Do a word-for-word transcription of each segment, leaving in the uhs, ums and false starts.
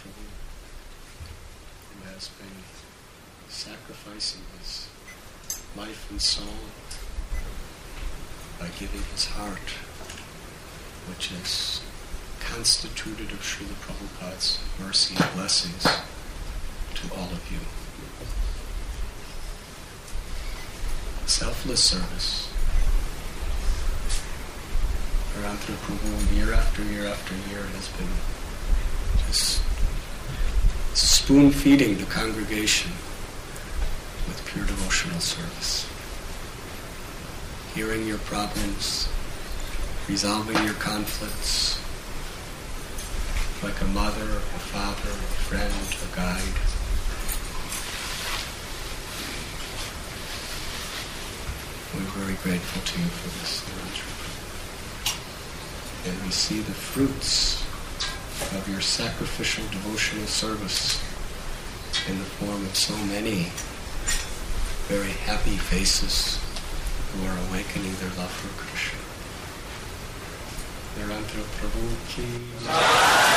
Prabhu, who has been sacrificing his life and soul by giving his heart, which is constituted of Srila Prabhupada's mercy and blessings to all of you. Selfless service. Narendra Prabhu, year after year after year, has been just spoon-feeding the congregation with pure devotional service. Hearing your problems, resolving your conflicts, like a mother, a father, a friend, a guide. We're very grateful to you for this, Narendra. And we see the fruits of your sacrificial devotional service in the form of so many very happy faces who are awakening their love for Krishna. Narendra Prabhu ki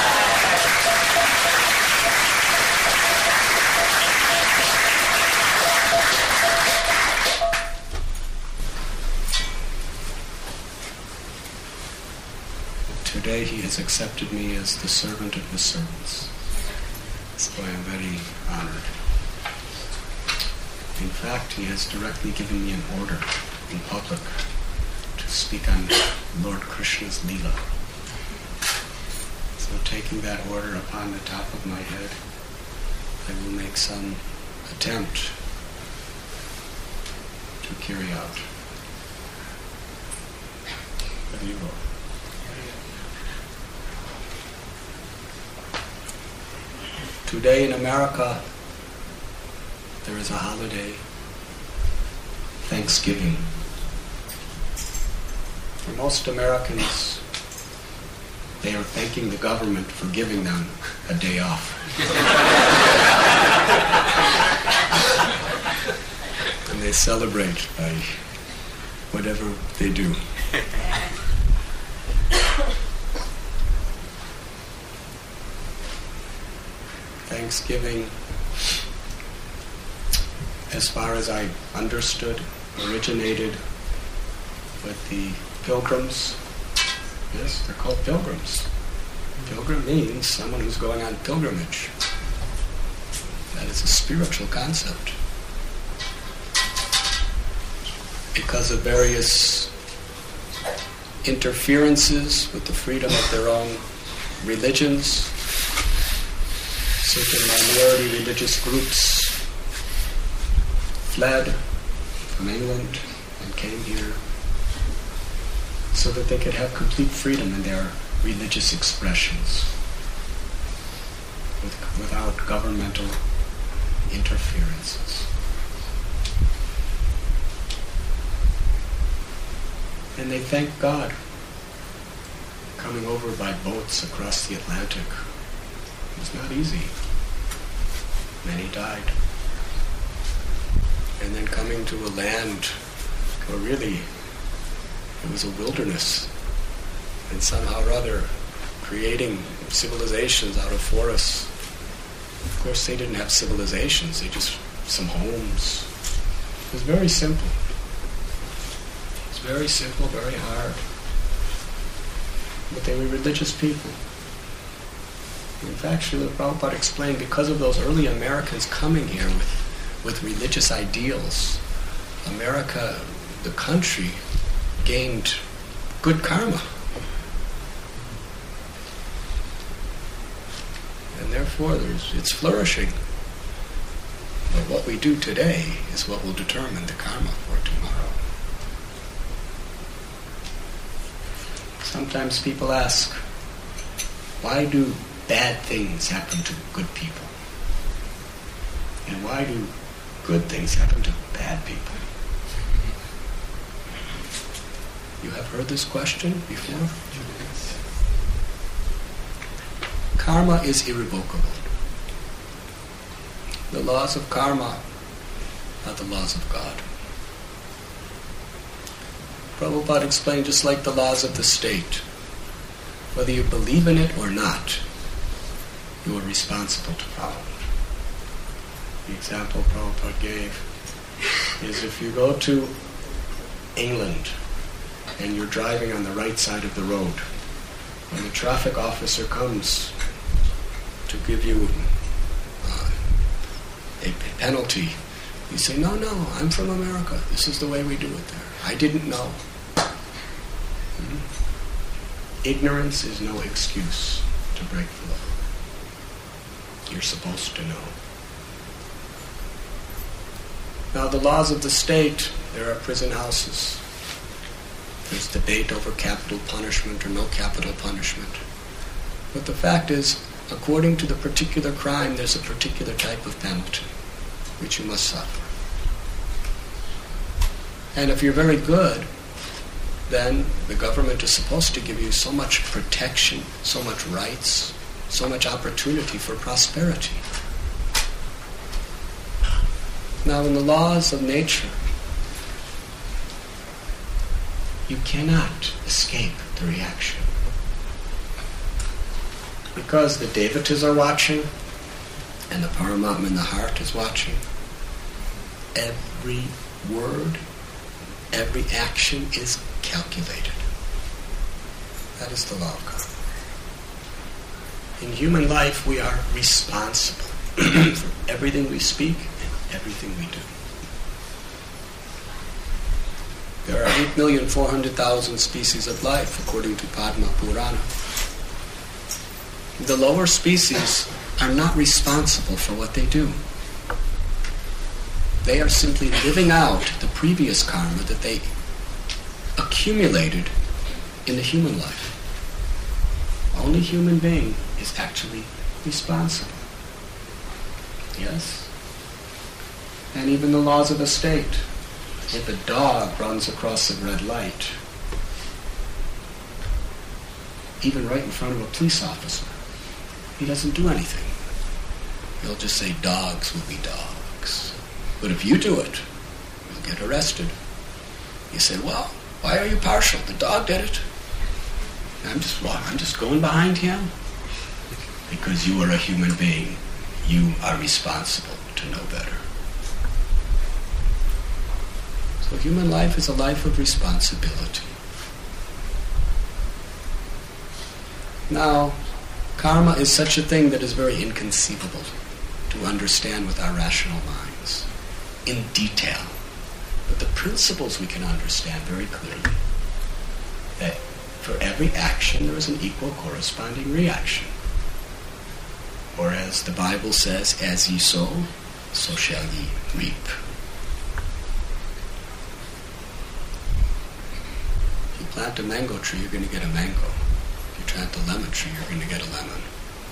Today he has accepted me as the servant of his servants. So I am very honored. In fact, he has directly given me an order in public to speak on Lord Krishna's Leela. So taking that order upon the top of my head, I will make some attempt to carry out. But you will. Today in America, there is a holiday, Thanksgiving. For most Americans, they are thanking the government for giving them a day off. And they celebrate by whatever they do. Thanksgiving, as far as I understood, originated with the pilgrims. Yes, they're called pilgrims. Pilgrim means someone who's going on pilgrimage. That is a spiritual concept. Because of various interferences with the freedom of their own religions, certain minority religious groups fled from England and came here so that they could have complete freedom in their religious expressions with, without governmental interferences. And they thank God coming over by boats across the Atlantic. It was not easy. Many died. And then coming to a land where really it was a wilderness, and somehow or other creating civilizations out of forests. Of course, they didn't have civilizations, they just some homes. It was very simple. It was very simple, very hard. But they were religious people. In fact, Srila Prabhupada explained, because of those early Americans coming here with, with religious ideals, America, the country, gained good karma. And therefore, there's, it's flourishing. But what we do today is what will determine the karma for tomorrow. Sometimes people ask, why do bad things happen to good people? And why do good things happen to bad people? You have heard this question before? Karma is irrevocable. The laws of karma are the laws of God. Prabhupada explained, just like the laws of the state, whether you believe in it or not, you are responsible to follow. The example Prabhupada gave is if you go to England and you're driving on the right side of the road, when the traffic officer comes to give you uh, a penalty, you say, no, no, I'm from America. This is the way we do it there. I didn't know. Mm-hmm. Ignorance is no excuse to break the law. You're supposed to know. Now, the laws of the state, there are prison houses. There's debate over capital punishment or no capital punishment. But the fact is, according to the particular crime, there's a particular type of penalty which you must suffer. And if you're very good, then the government is supposed to give you so much protection, so much rights, so much opportunity for prosperity. Now, in the laws of nature, you cannot escape the reaction. Because the Devatas are watching, and the Paramatma in the heart is watching, every word, every action is calculated. That is the law of karma. In human life, we are responsible for everything we speak and everything we do. There are eight million four hundred thousand species of life, according to Padma Purana. The lower species are not responsible for what they do. They are simply living out the previous karma that they accumulated in the human life. Only human being is actually responsible. Yes? And even the laws of a state. If a dog runs across a red light, even right in front of a police officer, he doesn't do anything. He'll just say, dogs will be dogs. But if you do it, you'll get arrested. You say, well, why are you partial? The dog did it. I'm just, well, I'm just going behind him. Because you are a human being. You are responsible to know better. So human life is a life of responsibility. Now, karma is such a thing that is very inconceivable to understand with our rational minds in detail. But the principles we can understand very clearly. That for every action there is an equal corresponding reaction. Or as the Bible says, as ye sow, so shall ye reap. If you plant a mango tree, you're going to get a mango. If you plant a lemon tree, you're going to get a lemon.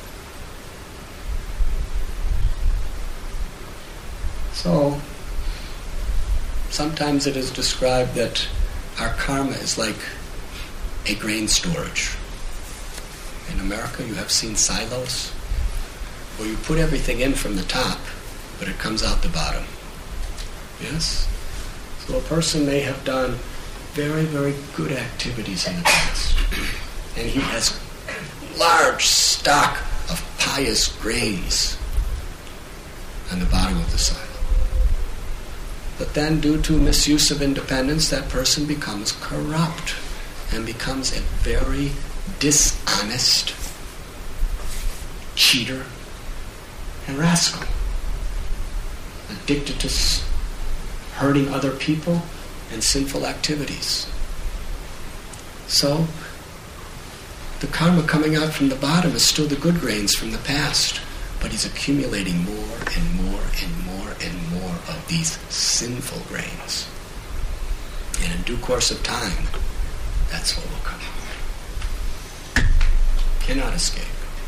So, sometimes it is described that our karma is like a grain storage. In America, you have seen silos, where you put everything in from the top, but it comes out the bottom. Yes? So a person may have done very, very good activities in the past, and he has large stock of pious grains on the bottom of the silo. But then, due to misuse of independence, that person becomes corrupt and becomes a very dishonest cheater and rascal, addicted to hurting other people and sinful activities. So, the karma coming out from the bottom is still the good grains from the past, but he's accumulating more and more and more and more of these sinful grains. And in due course of time, that's what will come out. Cannot escape.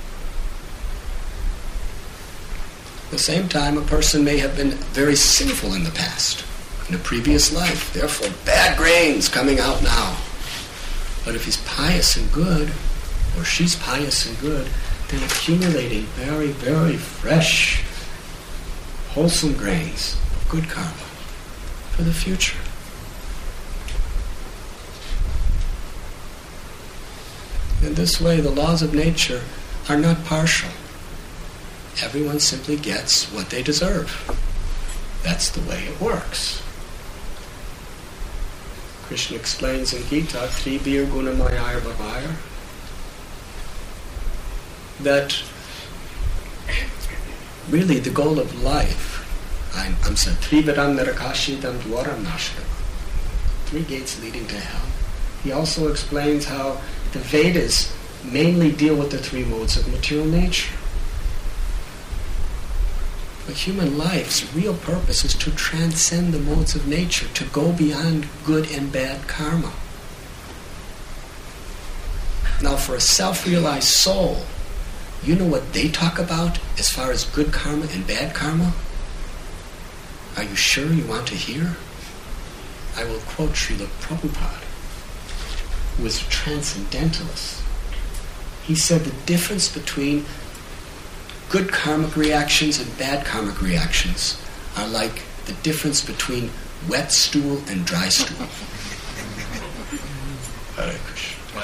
At the same time, a person may have been very sinful in the past, in a previous life, therefore bad grains coming out now. But if he's pious and good, or she's pious and good, then accumulating very, very fresh, wholesome grains of good karma for the future. In this way, the laws of nature are not partial. everyone simply gets what they deserve. That's the way it works. Krishna explains in Gita, Tribir Gunamayar Bhavayar, that really the goal of life, I'm, I'm saying, Trividam Narakashidam Dwaram Nashkama, three gates leading to hell. He also explains how the Vedas mainly deal with the three modes of material nature. But human life's real purpose is to transcend the modes of nature, to go beyond good and bad karma. Now, for a self-realized soul, you know what they talk about as far as good karma and bad karma? Are you sure you want to hear? I will quote Srila Prabhupada, who was a transcendentalist. He said the difference between good karmic reactions and bad karmic reactions are like the difference between wet stool and dry stool. Hare Krishna.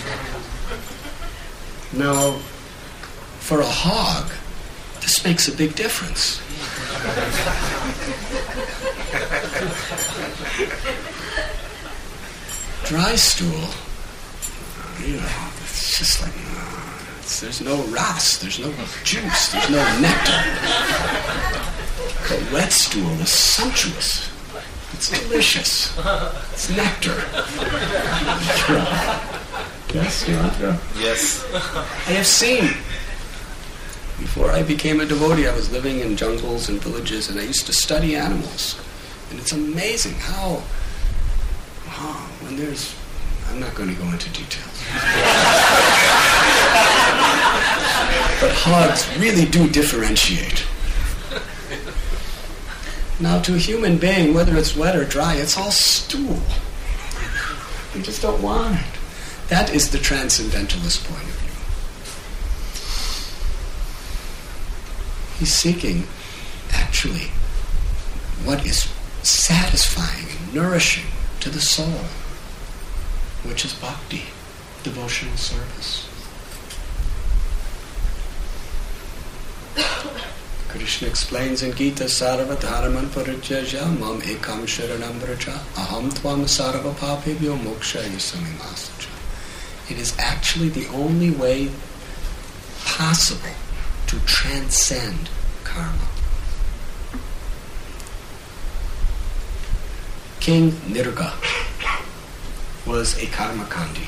Now, for a hog, this makes a big difference. Dry stool, you know, it's just like, uh, it's, there's no ras, there's no juice, there's no nectar. But wet stool is sumptuous. It's delicious. It's nectar. Yes, Yatra? Yes. I have seen. Before I became a devotee, I was living in jungles and villages, and I used to study animals. And it's amazing how, oh, when there's, I'm not going to go into details. But hogs really do differentiate. Now, to a human being, whether it's wet or dry, it's all stool. We just don't want it. That is the transcendentalist point of view. He's seeking, actually, what is satisfying and nourishing to the soul, which is bhakti, devotional service. Krishna explains in Gita, Sarva dharaman parityajya mam ekam sharanam vraja aham tvam sarva papebhyo mokshaya samimasacha. It is actually the only way possible to transcend karma. King Nirga was a karmakandi.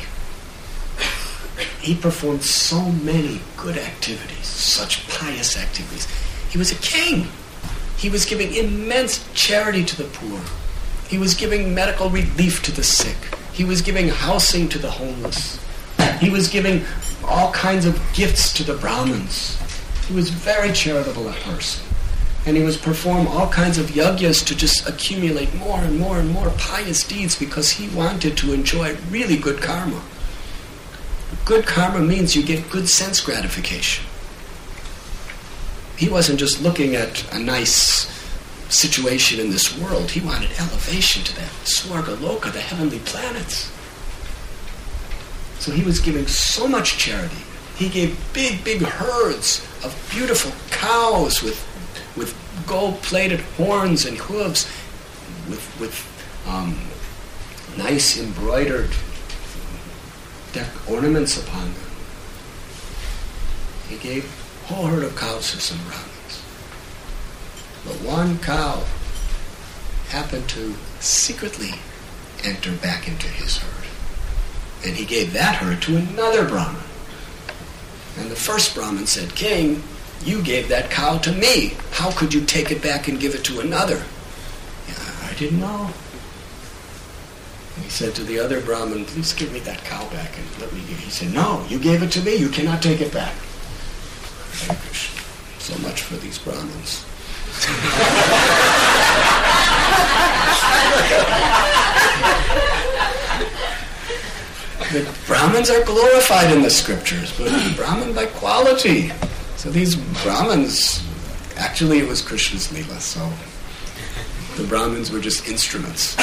He performed so many good activities, such pious activities. He was a king. He was giving immense charity to the poor. He was giving medical relief to the sick. He was giving housing to the homeless. He was giving all kinds of gifts to the Brahmins. He was a very charitable a person. And he was perform all kinds of yajnas to just accumulate more and more and more pious deeds because he wanted to enjoy really good karma. Good karma means you get good sense gratification. He wasn't just looking at a nice situation in this world. He wanted elevation to that Swarga Loka, the heavenly planets. So he was giving so much charity. He gave big, big herds of beautiful cows with with gold-plated horns and hooves, with with um, nice embroidered deck ornaments upon them. He gave a whole herd of cows to some Brahmins. But one cow happened to secretly enter back into his herd. And he gave that herd to another Brahmin. And the first Brahmin said, "King, you gave that cow to me. How could you take it back and give it to another?" "Yeah, I didn't know." And he said to the other Brahmin, "Please give me that cow back and let me give it." He said, "No, you gave it to me. You cannot take it back." So much for these Brahmins. The Brahmins are glorified in the scriptures, but Brahmin by quality. So these Brahmins, actually it was Krishna's Leela, so the Brahmins were just instruments.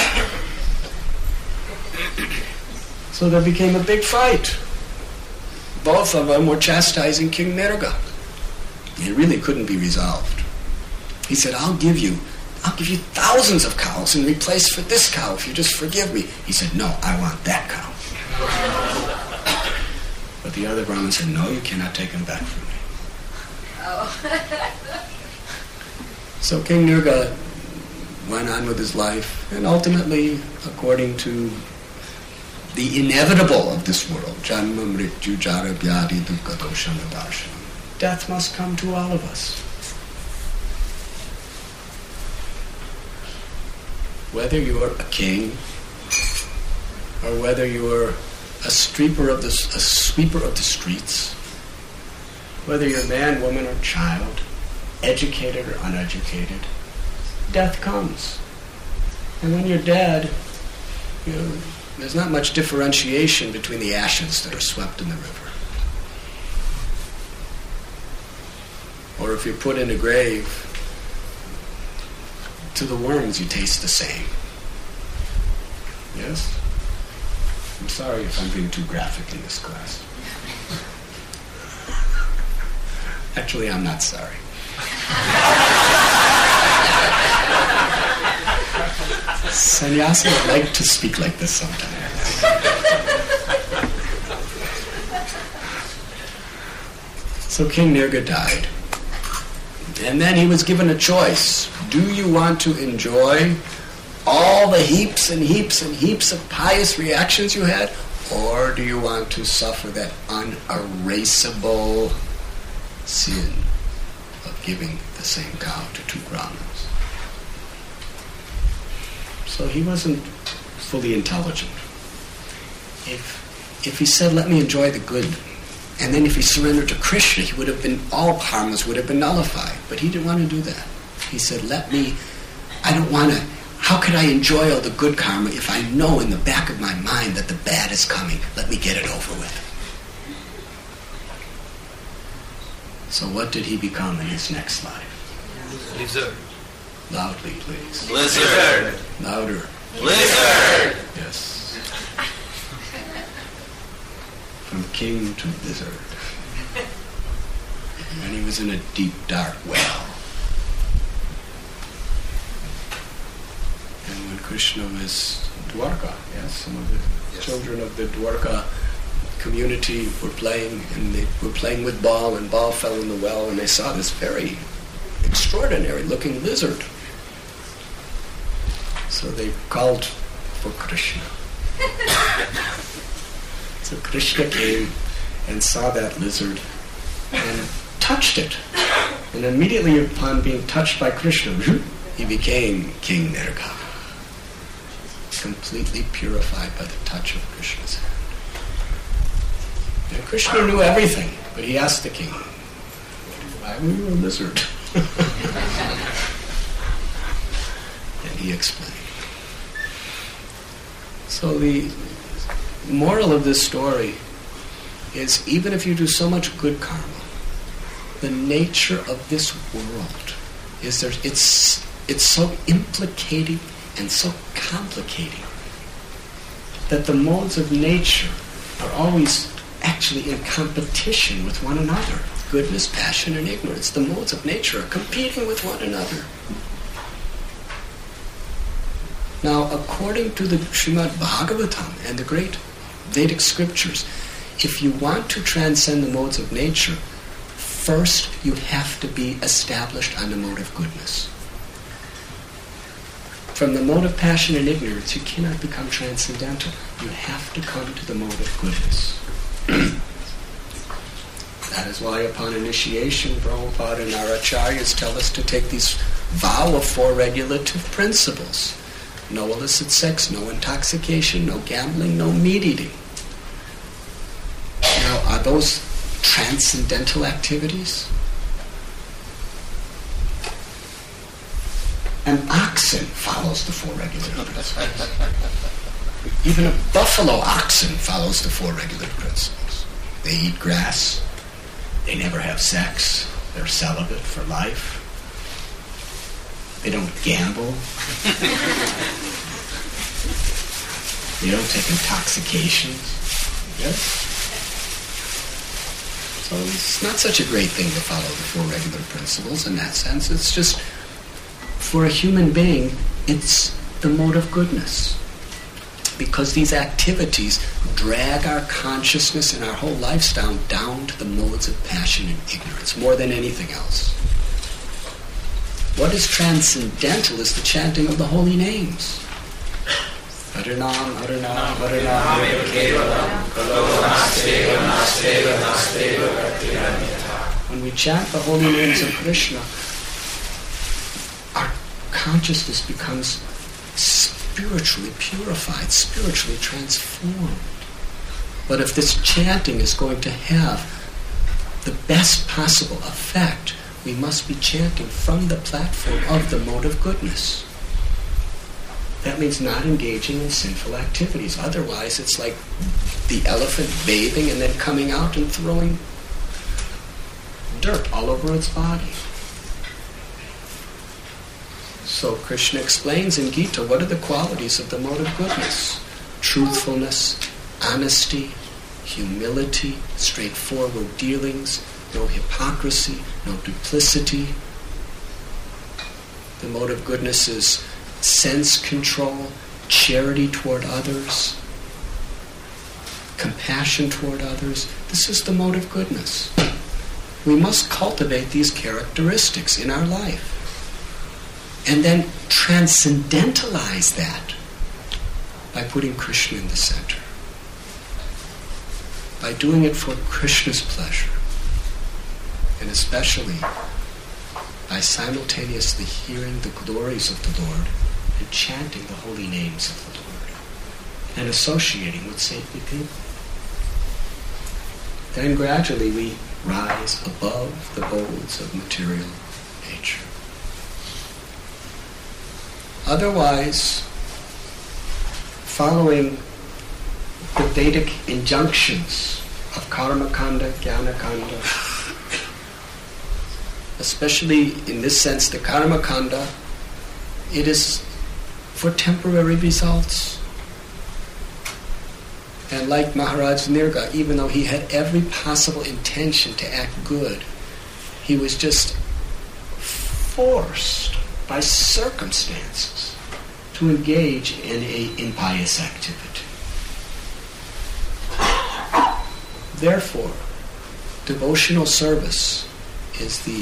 So there became a big fight. Both of them were chastising King Nirga. It really couldn't be resolved. He said, I'll give you, I'll give you thousands of cows in replace for this cow if you just forgive me. He said, no, I want that cow. But the other Brahmin said, no, you cannot take him back from me. Oh. So King Nirga went on with his life, and ultimately, according to the inevitable of this world, Janma Mrityu Jara Vyadi Dukkha Doshana Darshanam, death must come to all of us. Whether you're a king, or whether you're a sweeper of the, a sweeper of the streets, whether you're man, woman, or child, educated or uneducated, death comes. And when you're dead, you know, there's not much differentiation between the ashes that are swept in the river. Or if you're put in a grave, to the worms you taste the same. Yes? I'm sorry if I'm being too graphic in this class. Actually, I'm not sorry. Sannyasis like to speak like this sometimes. So King Nirga died. And then he was given a choice. Do you want to enjoy all the heaps and heaps and heaps of pious reactions you had? Or do you want to suffer that unerasable sin of giving the same cow to two Brahmins? So he wasn't fully intelligent. If, if he said, let me enjoy the good, and then if he surrendered to Krishna, he would have been, all karmas would have been nullified. But he didn't want to do that. He said, let me, I don't want to, how could I enjoy all the good karma if I know in the back of my mind that the bad is coming? Let me get it over with. So what did he become in his next life? Lizard. Loudly, please. Lizard. Louder. Lizard. Yes. From king to lizard. And he was in a deep, dark well. And when Krishna was Dwarka, yes, some of the yes. children of the Dwarka community were playing, and they were playing with Bal, and Bal fell in the well, and they saw this very extraordinary-looking lizard. So they called for Krishna. So Krishna came and saw that lizard and touched it. And immediately upon being touched by Krishna, he became King Nirga, completely purified by the touch of Krishna's hand. And Krishna knew everything, but he asked the king, why were you a lizard? And he explained. So the moral of this story is, even if you do so much good karma, the nature of this world is there, it's it's so implicating and so complicating that the modes of nature are always actually in competition with one another. Goodness, passion, and ignorance. The modes of nature are competing with one another. Now, according to the Srimad Bhagavatam and the great Vedic scriptures, if you want to transcend the modes of nature, first you have to be established on the mode of goodness. From the mode of passion and ignorance, you cannot become transcendental. You have to come to the mode of goodness. That is why upon initiation, Prabhupada and our acharyas tell us to take these vow of four regulative principles. No illicit sex, no intoxication, no gambling, no meat eating. Now, are those transcendental activities? An oxen follows the four regulative principles. Even a buffalo oxen follows the four regulative principles. They eat grass. They never have sex. They're celibate for life. They don't gamble. They don't take intoxications. Yes? So it's not such a great thing to follow the Four Regular Principles in that sense. It's just, for a human being, it's the mode of goodness. Because these activities drag our consciousness and our whole lifestyle down to the modes of passion and ignorance, more than anything else. What is transcendental is the chanting of the holy names. Harinam, Harinam, Harinam, when we chant the holy names of Krishna, our consciousness becomes spiritually purified, spiritually transformed. But if this chanting is going to have the best possible effect, we must be chanting from the platform of the mode of goodness. That means not engaging in sinful activities. Otherwise, it's like the elephant bathing and then coming out and throwing dirt all over its body. So Krishna explains in Gita what are the qualities of the mode of goodness. Truthfulness, honesty, humility, straightforward dealings, no hypocrisy, no duplicity. The mode of goodness is sense control, charity toward others, compassion toward others. This is the mode of goodness. We must cultivate these characteristics in our life and then transcendentalize that by putting Krishna in the center, by doing it for Krishna's pleasure, and especially by simultaneously hearing the glories of the Lord and chanting the holy names of the Lord and associating with saintly people. Then gradually we rise above the modes of material nature. Otherwise, following the Vedic injunctions of Karma Kanda, Jnana Kanda, especially in this sense, the Karma Kanda, it is for temporary results. And like Maharaj Nirga, even though he had every possible intention to act good, he was just forced by circumstances to engage in a impious activity. Therefore, devotional service is the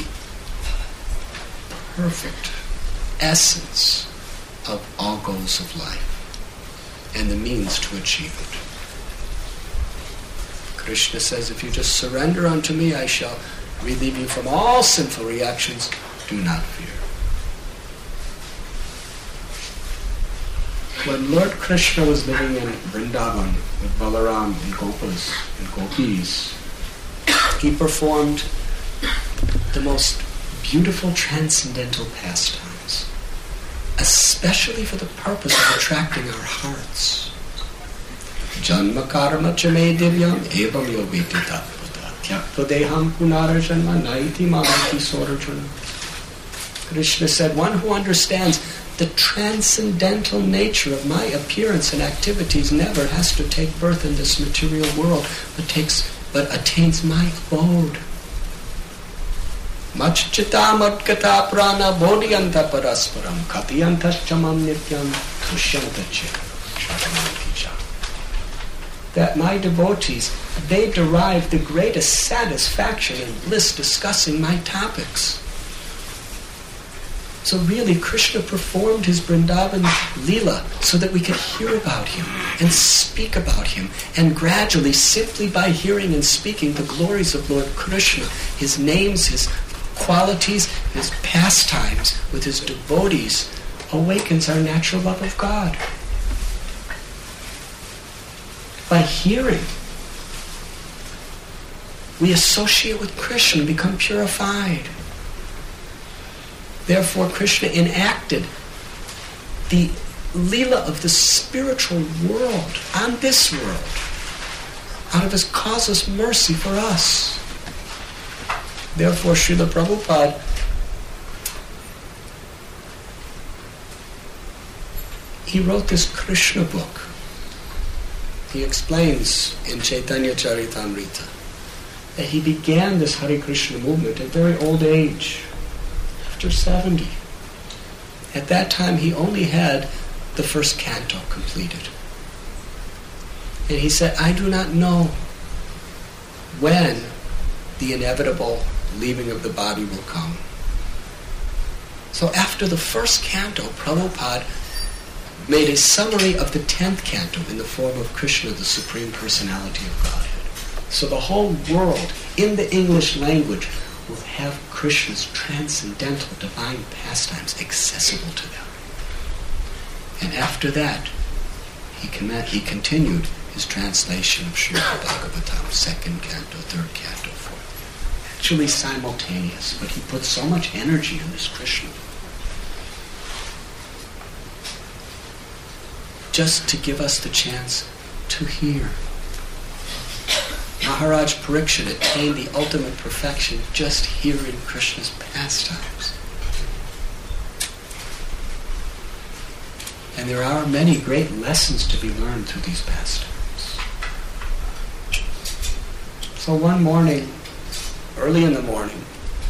perfect essence of all goals of life and the means to achieve it. Krishna says, if you just surrender unto me, I shall relieve you from all sinful reactions. Do not fear. When Lord Krishna was living in Vrindavan with Balaram and Gopas and Gopis, he performed the most beautiful transcendental pastimes, especially for the purpose of attracting our hearts. Janma karma chame divyam evam yogiti tattva tyakta deham punara janma naiti mamati sorajana. Krishna said, one who understands the transcendental nature of my appearance and activities never has to take birth in this material world, but takes, but attains my abode. Machchita madgata prana bodhyanta parasparam katiyantas chamam nityam tushyantache shatamanticha. That my devotees, they derive the greatest satisfaction and bliss discussing my topics. So really, Krishna performed his Vrindavan Leela so that we could hear about him and speak about him. And gradually, simply by hearing and speaking the glories of Lord Krishna, his names, his qualities, his pastimes with his devotees, awakens our natural love of God. By hearing, we associate with Krishna and become purified. Therefore, Krishna enacted the Leela of the spiritual world on this world out of his causeless mercy for us. Therefore, Srila Prabhupada he wrote this Krishna book. He explains in Chaitanya Charitamrita that he began this Hare Krishna movement at very old age, after seventy. At that time, he only had the first canto completed. And he said, I do not know when the inevitable leaving of the body will come. So after the first canto, Prabhupada made a summary of the tenth canto in the form of Krishna, the Supreme Personality of Godhead. So the whole world, in the English language, will have Krishna's transcendental divine pastimes accessible to them. And after that, he, con- he continued his translation of Srimad Bhagavatam, second canto, third canto, fourth. Actually simultaneous, but he put so much energy in this Krishna. Just to give us the chance to hear. Maharaj Parikshit attained the ultimate perfection just hearing Krishna's pastimes. And there are many great lessons to be learned through these pastimes. So one morning, early in the morning,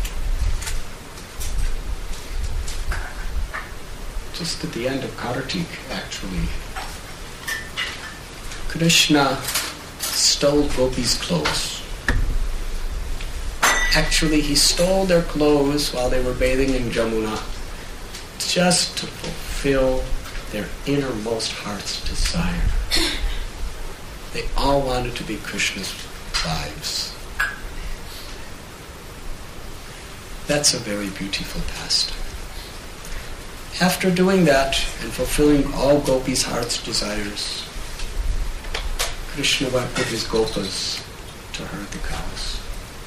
just at the end of Kartik, actually, Krishna stole Gopis' clothes. Actually, he stole their clothes while they were bathing in Jamuna, just to fulfill their innermost heart's desire. They all wanted to be Krishna's wives. That's a very beautiful pastime. After doing that and fulfilling all Gopis' heart's desires, Krishna went with his gopas to herd the cows.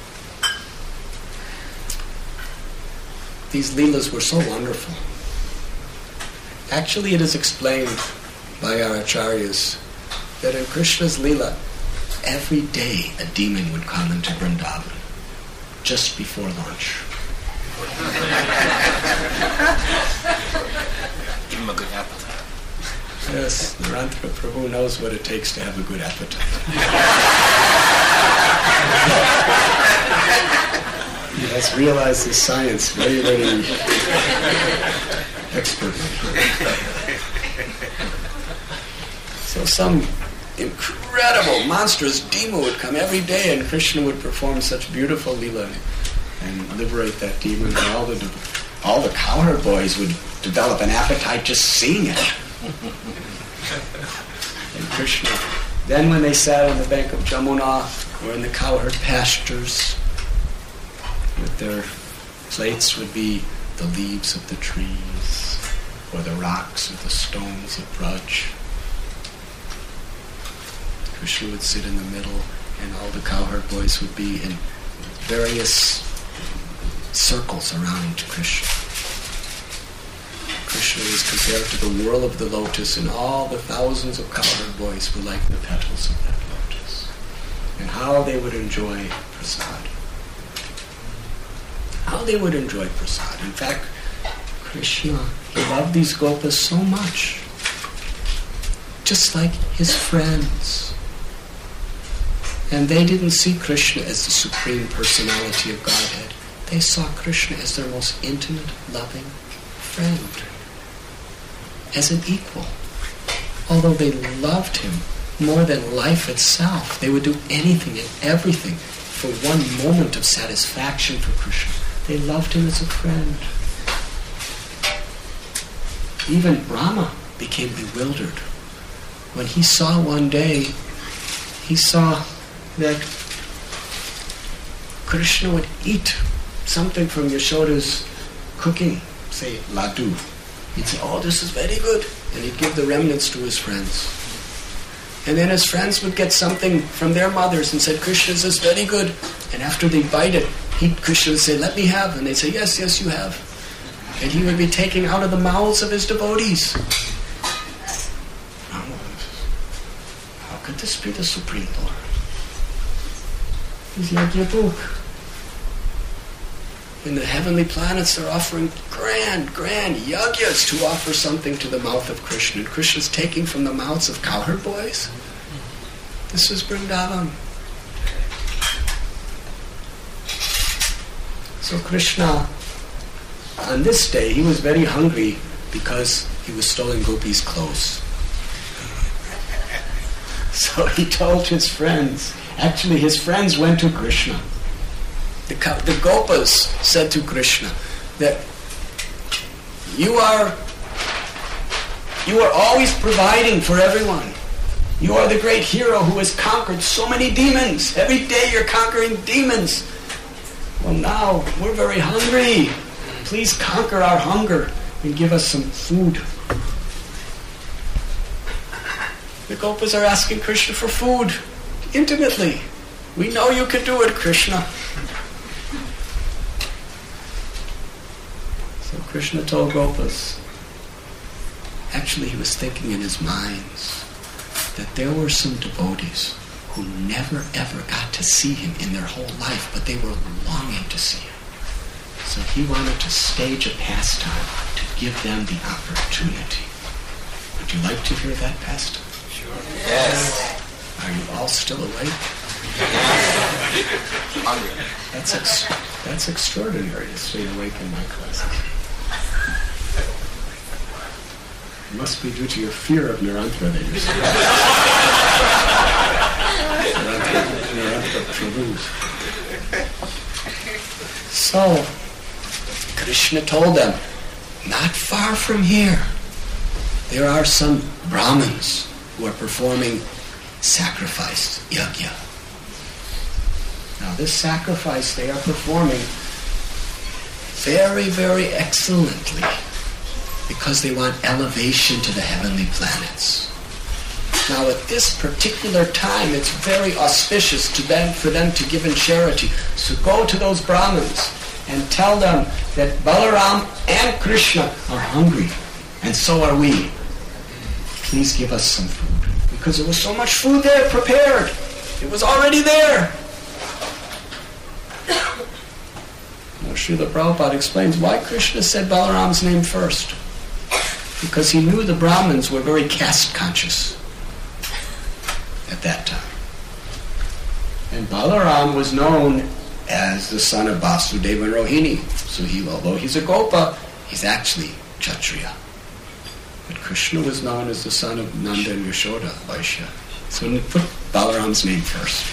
These leelas were so wonderful. Actually, it is explained by our acharyas that in Krishna's leela, every day a demon would come into Vrindavan just before lunch. Give him a good appetite. Yes, Narendra Prabhu knows what it takes to have a good appetite. He has realized this science very, very expertly. So some incredible, monstrous demon would come every day, and Krishna would perform such beautiful lila and liberate that demon, and all the all the cowherd boys would develop an appetite just seeing it. And Krishna, then when they sat on the bank of Jamuna or in the cowherd pastures, with their plates would be the leaves of the trees or the rocks or the stones of Braj. Krishna would sit in the middle, and all the cowherd boys would be in various circles around Krishna. Krishna is compared to the whirl of the lotus, and all the thousands of cowherd boys were like the petals of that lotus. And how they would enjoy prasad. How they would enjoy prasad. In fact, Krishna loved these gopas so much, just like his friends. And they didn't see Krishna as the Supreme Personality of Godhead. They saw Krishna as their most intimate, loving friend, as an equal. Although they loved him more than life itself, they would do anything and everything for one moment of satisfaction for Krishna. They loved him as a friend. Even Brahma became bewildered when he saw one day, he saw that Krishna would eat something from Yashoda's cooking, say laddu. He'd say, oh, this is very good. And he'd give the remnants to his friends. And then his friends would get something from their mothers and said, Krishna, this is very good. And after they bite it, he, Krishna would say, let me have. And they'd say, yes, yes, you have. And he would be taking out of the mouths of his devotees. How could this be the Supreme Lord? He's Yagyabhuk. In the heavenly planets, they're offering grand, grand yagyas to offer something to the mouth of Krishna. And Krishna's taking from the mouths of cowherd boys. This is Vrindavan. So Krishna, on this day, he was very hungry because he was stealing Gopis' clothes. So he told his friends, actually his friends went to Krishna. The, the Gopas said to Krishna that you are, you are always providing for everyone. You are the great hero who has conquered so many demons. Every day you're conquering demons. Well, now we're very hungry. Please conquer our hunger and give us some food. The Gopas are asking Krishna for food, intimately. We know you can do it, Krishna. So Krishna told Gopas, actually he was thinking in his mind that there were some devotees who never ever got to see him in their whole life, but they were longing to see him. So he wanted to stage a pastime to give them the opportunity. Would you like to hear that pastime? Sure. Yes. Are you all still awake? That's ex- that's extraordinary to stay awake in my classes. It must be due to your fear of Niranthara that you're still Niranthara Prabhu. So, Krishna told them, not far from here, there are some Brahmins who are performing sacrifice, yajna. Now this sacrifice they are performing very, very excellently because they want elevation to the heavenly planets. Now at this particular time it's very auspicious to them, for them to give in charity. So go to those Brahmins and tell them that Balaram and Krishna are hungry, and so are we. Please give us some food. Because there was so much food there prepared. It was already there. Now Srila Prabhupada explains why Krishna said Balaram's name first. Because he knew the Brahmins were very caste conscious at that time. And Balaram was known as the son of Vasudeva and Rohini. So he, although he's a Gopa, he's actually Kshatriya. But Krishna was known as the son of Nanda and Yashoda, Vaishya. So he put Balaram's name first.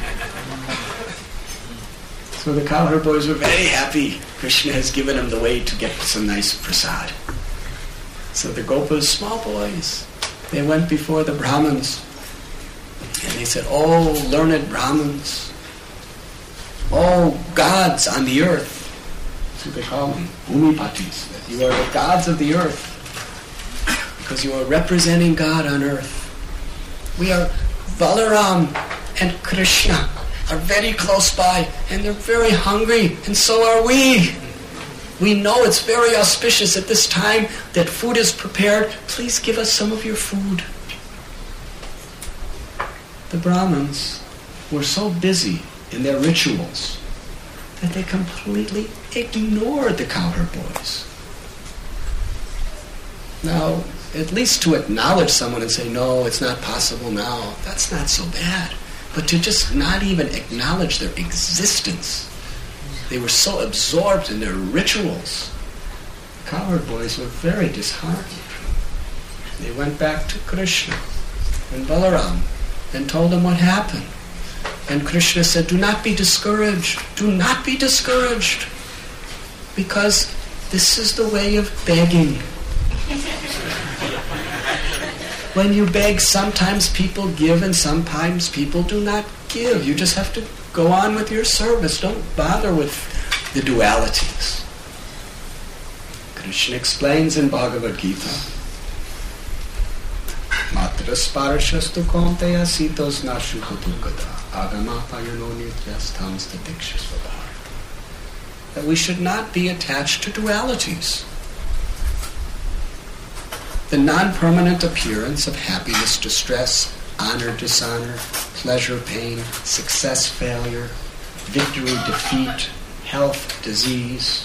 So the cowherd boys were very happy. Krishna has given them the way to get some nice prasad. So the Gopas, small boys, they went before the Brahmins. And they said, oh, learned Brahmins, oh, gods on the earth. So they call them Bhumipatis. You are the gods of the earth. Because you are representing God on earth. We are, Balaram and Krishna are very close by, and they're very hungry, and so are we. We know it's very auspicious at this time that food is prepared. Please give us some of your food. The Brahmins were so busy in their rituals that they completely ignored the cowherd boys. Now, at least to acknowledge someone and say, no, it's not possible now, that's not so bad. But to just not even acknowledge their existence, they were so absorbed in their rituals. The cowherd boys were very disheartened. They went back to Krishna and Balaram and told them what happened. And Krishna said, do not be discouraged. Do not be discouraged. Because this is the way of begging. When you beg, sometimes people give and sometimes people do not give. You just have to go on with your service. Don't bother with the dualities. Krishna explains in Bhagavad Gita, Matra sparashastu konteya sitos nashukatukata agama payano nityastam statikshasvabha. That we should not be attached to dualities. The non-permanent appearance of happiness, distress, honor, dishonor, pleasure, pain, success, failure, victory, defeat, health, disease.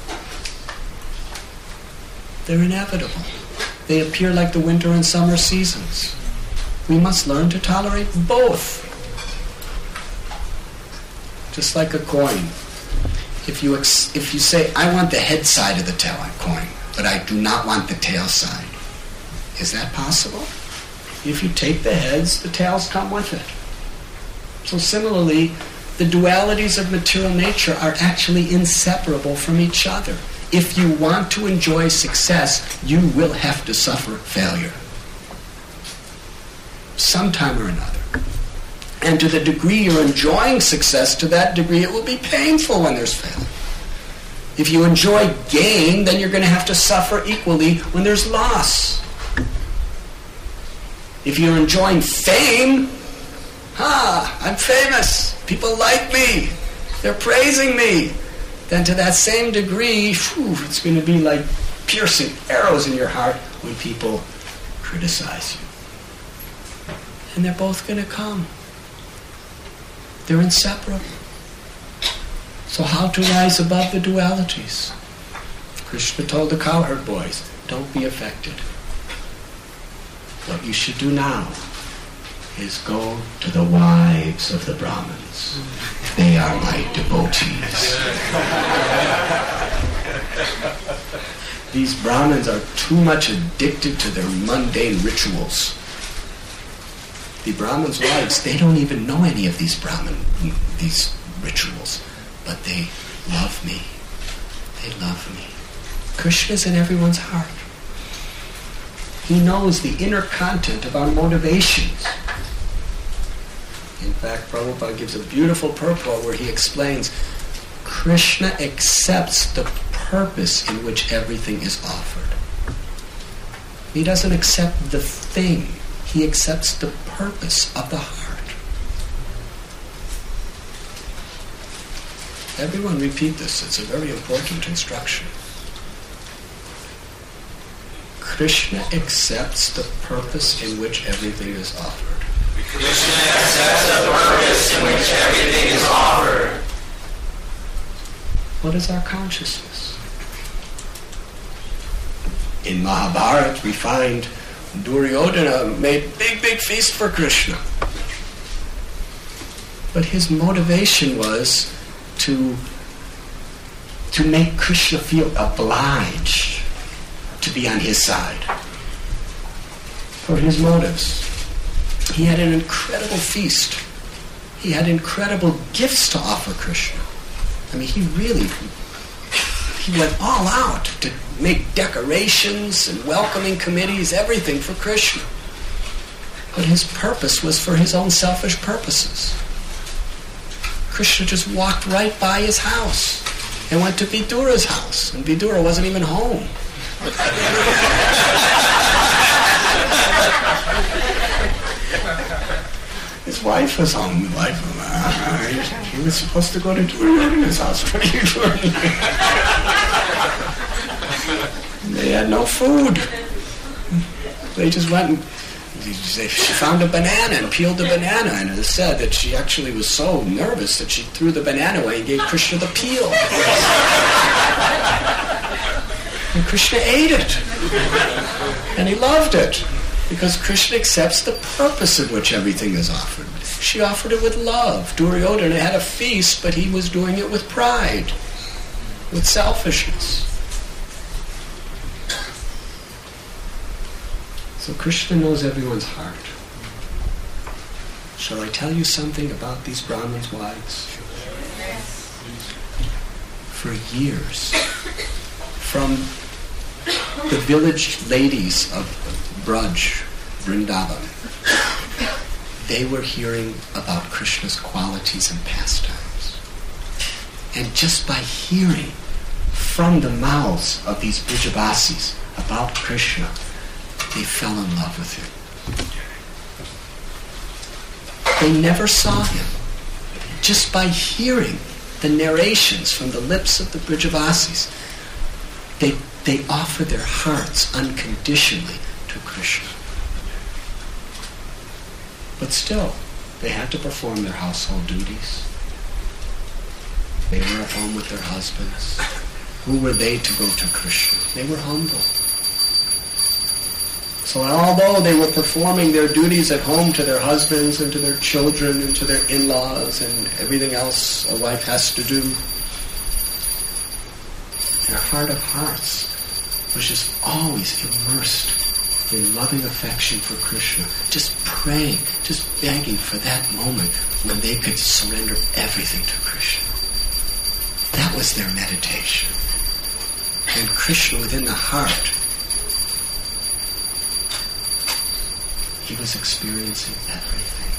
They're inevitable. They appear like the winter and summer seasons. We must learn to tolerate both. Just like a coin. If you ex- if you say, I want the head side of the tail coin, but I do not want the tail side, is that possible? If you take the heads, the tails come with it. So similarly, the dualities of material nature are actually inseparable from each other. If you want to enjoy success, you will have to suffer failure, sometime or another. And to the degree you're enjoying success, to that degree it will be painful when there's failure. If you enjoy gain, then you're going to have to suffer equally when there's loss. If you're enjoying fame, ah, I'm famous, people like me, they're praising me, then to that same degree, whew, it's going to be like piercing arrows in your heart when people criticize you. And they're both going to come. They're inseparable. So how to rise above the dualities? Krishna told the cowherd boys, don't be affected. What you should do now is go to the wives of the Brahmins. They are my devotees. These Brahmins are too much addicted to their mundane rituals. The Brahmins' wives, they don't even know any of these Brahmin, these rituals, but they love me. They love me. Krishna's in everyone's heart. He knows the inner content of our motivations. In fact, Prabhupada gives a beautiful purport where he explains Krishna accepts the purpose in which everything is offered. He doesn't accept the thing. He accepts the purpose of the heart. Everyone repeat this. It's a very important instruction. Krishna accepts the purpose in which everything is offered. Krishna accepts the purpose in which everything is offered. What is our consciousness? In Mahabharata, we find Duryodhana made big, big feast for Krishna. But his motivation was to, to make Krishna feel obliged to be on his side. For his motives. He had an incredible feast. He had incredible gifts to offer Krishna. I mean, he really, he went all out to make decorations and welcoming committees, everything for Krishna. But his purpose was for his own selfish purposes. Krishna just walked right by his house and went to Vidura's house, and Vidura wasn't even home. His wife was home. The wife was, uh, he was supposed to go to Duryodhana's house. What are you doing? They had no food. They just went and she found a banana and peeled the banana, and it is said that she actually was so nervous that she threw the banana away and gave Krishna the peel. And Krishna ate it. And he loved it. Because Krishna accepts the purpose of which everything is offered. She offered it with love. Duryodhana had a feast, but he was doing it with pride, with selfishness. So Krishna knows everyone's heart. Shall I tell you something about these Brahmins' wives? For years, from the village ladies of Braj, Vrindavan, they were hearing about Krishna's qualities and pastimes. And just by hearing from the mouths of these Brijavasis about Krishna, they fell in love with him. They never saw him. Just by hearing the narrations from the lips of the Brijavasis, they, they offer their hearts unconditionally to Krishna. But still, they had to perform their household duties. They were at home with their husbands. Who were they to go to Krishna? They were humble. So although they were performing their duties at home to their husbands and to their children and to their in-laws and everything else a wife has to do, their heart of hearts, was just always immersed in loving affection for Krishna, just praying, just begging for that moment when they could surrender everything to Krishna. That was their meditation. And Krishna within the heart, he was experiencing everything.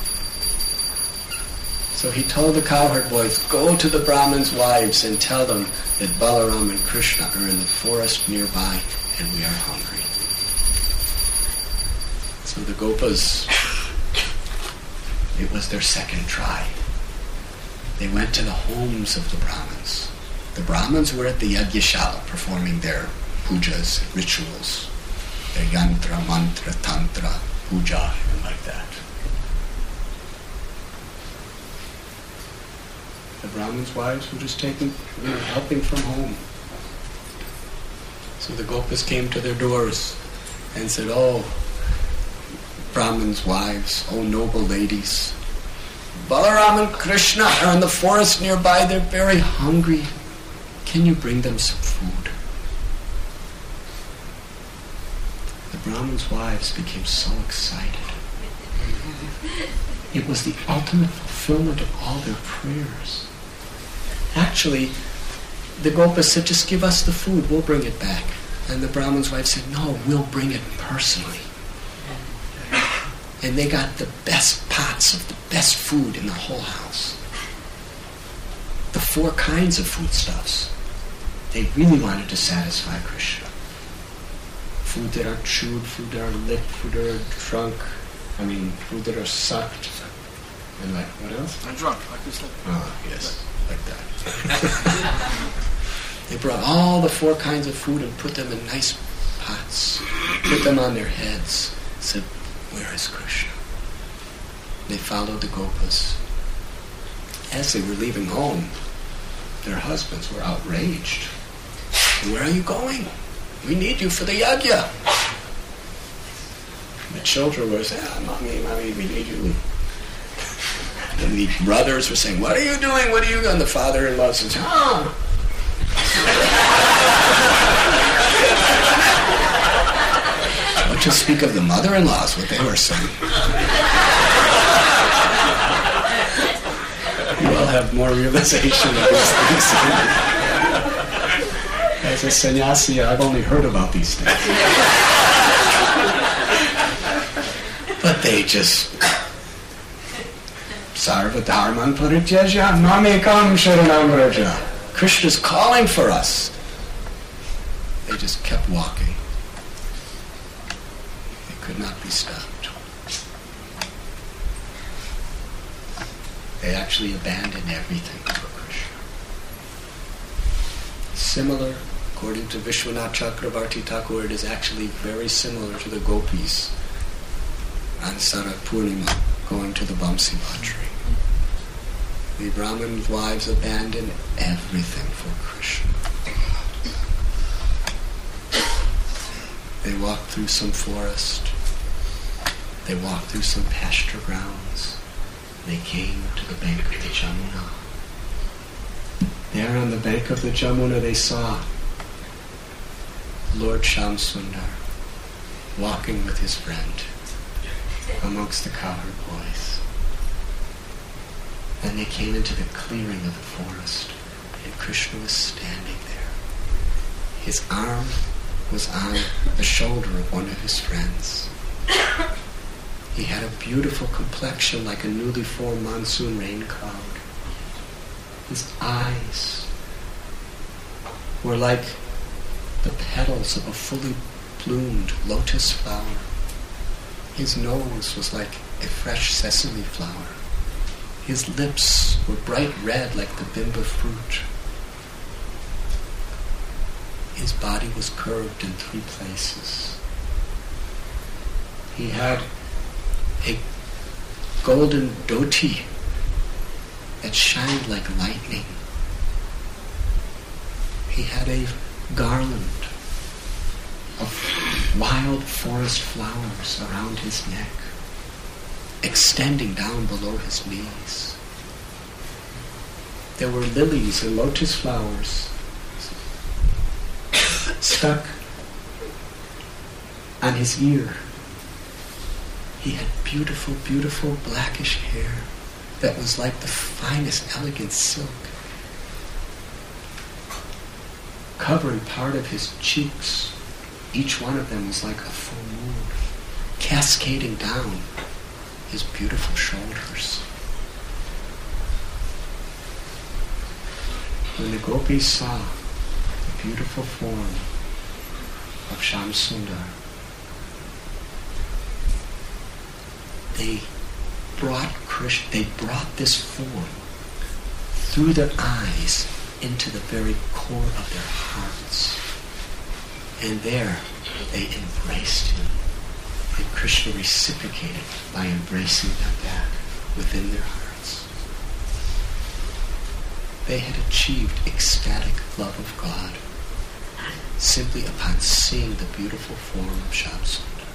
So he told the cowherd boys, go to the Brahmins' wives and tell them that Balaram and Krishna are in the forest nearby and we are hungry. So the Gopas, it was their second try. They went to the homes of the Brahmins. The Brahmins were at the Yajñashala performing their pujas, rituals, their yantra, mantra, tantra, puja, and like that. The Brahmins' wives were just taking, you know, helping from home. So the Gopas came to their doors and said, oh, Brahmins' wives, oh noble ladies, Balaram and Krishna are in the forest nearby. They're very hungry. Can you bring them some food? The Brahmins' wives became so excited. It was the ultimate fulfillment of all their prayers. Actually, the Gopas said, just give us the food, we'll bring it back. And the Brahmins' wife said, no, we'll bring it personally. And they got the best pots of the best food in the whole house. The four kinds of foodstuffs. They really wanted to satisfy Krishna. Food that are chewed, food that are licked, food that are drunk. I mean, food that are sucked. And like, what else? And drunk, like this. Oh, yes, like that. They brought all the four kinds of food and put them in nice pots. Put them on their heads. Said, where is Krishna? They followed the Gopas. As they were leaving home, their husbands were outraged. Where are you going? We need you for the yajna. The children were saying, ah, mommy, mommy, we need you. And the brothers were saying, what are you doing? What are you doing? And the father-in-law says, ah. What to speak of the mother-in-laws, what they were saying. You all have more realization of these things. As a sannyasi, I've only heard about these things. But they just... Sarva dharman parityaja mamekam sharanam vraja. Krishna's calling for us. They just kept walking. They could not be stopped. They actually abandoned everything for Krishna. Similar, according to Vishwanath Chakravarti Thakur, it is actually very similar to the gopis on Sarat Purnima going to the Bamsiwat tree. The Brahmin wives abandoned everything for Krishna. They walked through some forest. They walked through some pasture grounds. They came to the bank of the Jamuna. There on the bank of the Jamuna they saw Lord Shamsundar walking with his friend amongst the cowherd boys. Then they came into the clearing of the forest, and Krishna was standing there. His arm was on the shoulder of one of his friends. He had a beautiful complexion like a newly formed monsoon rain cloud. His eyes were like the petals of a fully bloomed lotus flower. His nose was like a fresh sesame flower. His lips were bright red like the bimba fruit. His body was curved in three places. He had a golden dhoti that shined like lightning. He had a garland of wild forest flowers around his neck, extending down below his knees. There were lilies and lotus flowers stuck on his ear. He had beautiful, beautiful blackish hair that was like the finest, elegant silk, covering part of his cheeks. Each one of them was like a full moon, cascading down his beautiful shoulders. When the gopis saw the beautiful form of Shamsundar, they brought Krishna, they brought this form through their eyes into the very core of their hearts. And there they embraced him. And Krishna reciprocated by embracing them back within their hearts. They had achieved ecstatic love of God simply upon seeing the beautiful form of Shamsundar,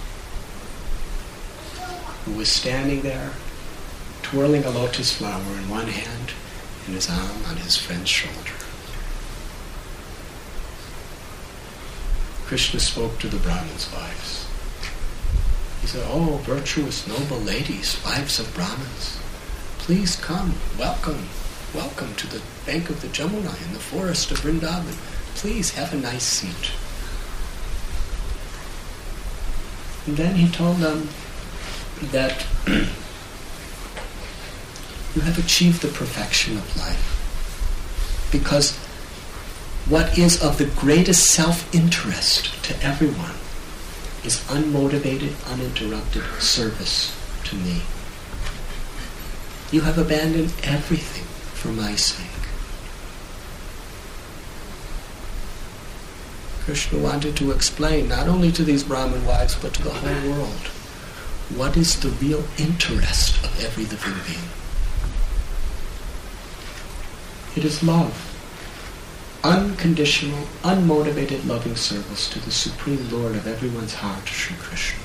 who was standing there, twirling a lotus flower in one hand and his arm on his friend's shoulder. Krishna spoke to the Brahmins' wives. He said, "Oh, virtuous, noble ladies, wives of Brahmins, please come, welcome, welcome to the bank of the Jamuna in the forest of Vrindavan. Please have a nice seat." And then he told them that you have achieved the perfection of life, because what is of the greatest self-interest to everyone is unmotivated, uninterrupted service to me. You have abandoned everything for my sake. Krishna wanted to explain, not only to these Brahmin wives, but to the whole world, what is the real interest of every living being. It is love. Unconditional, unmotivated loving service to the Supreme Lord of everyone's heart, Sri Krishna.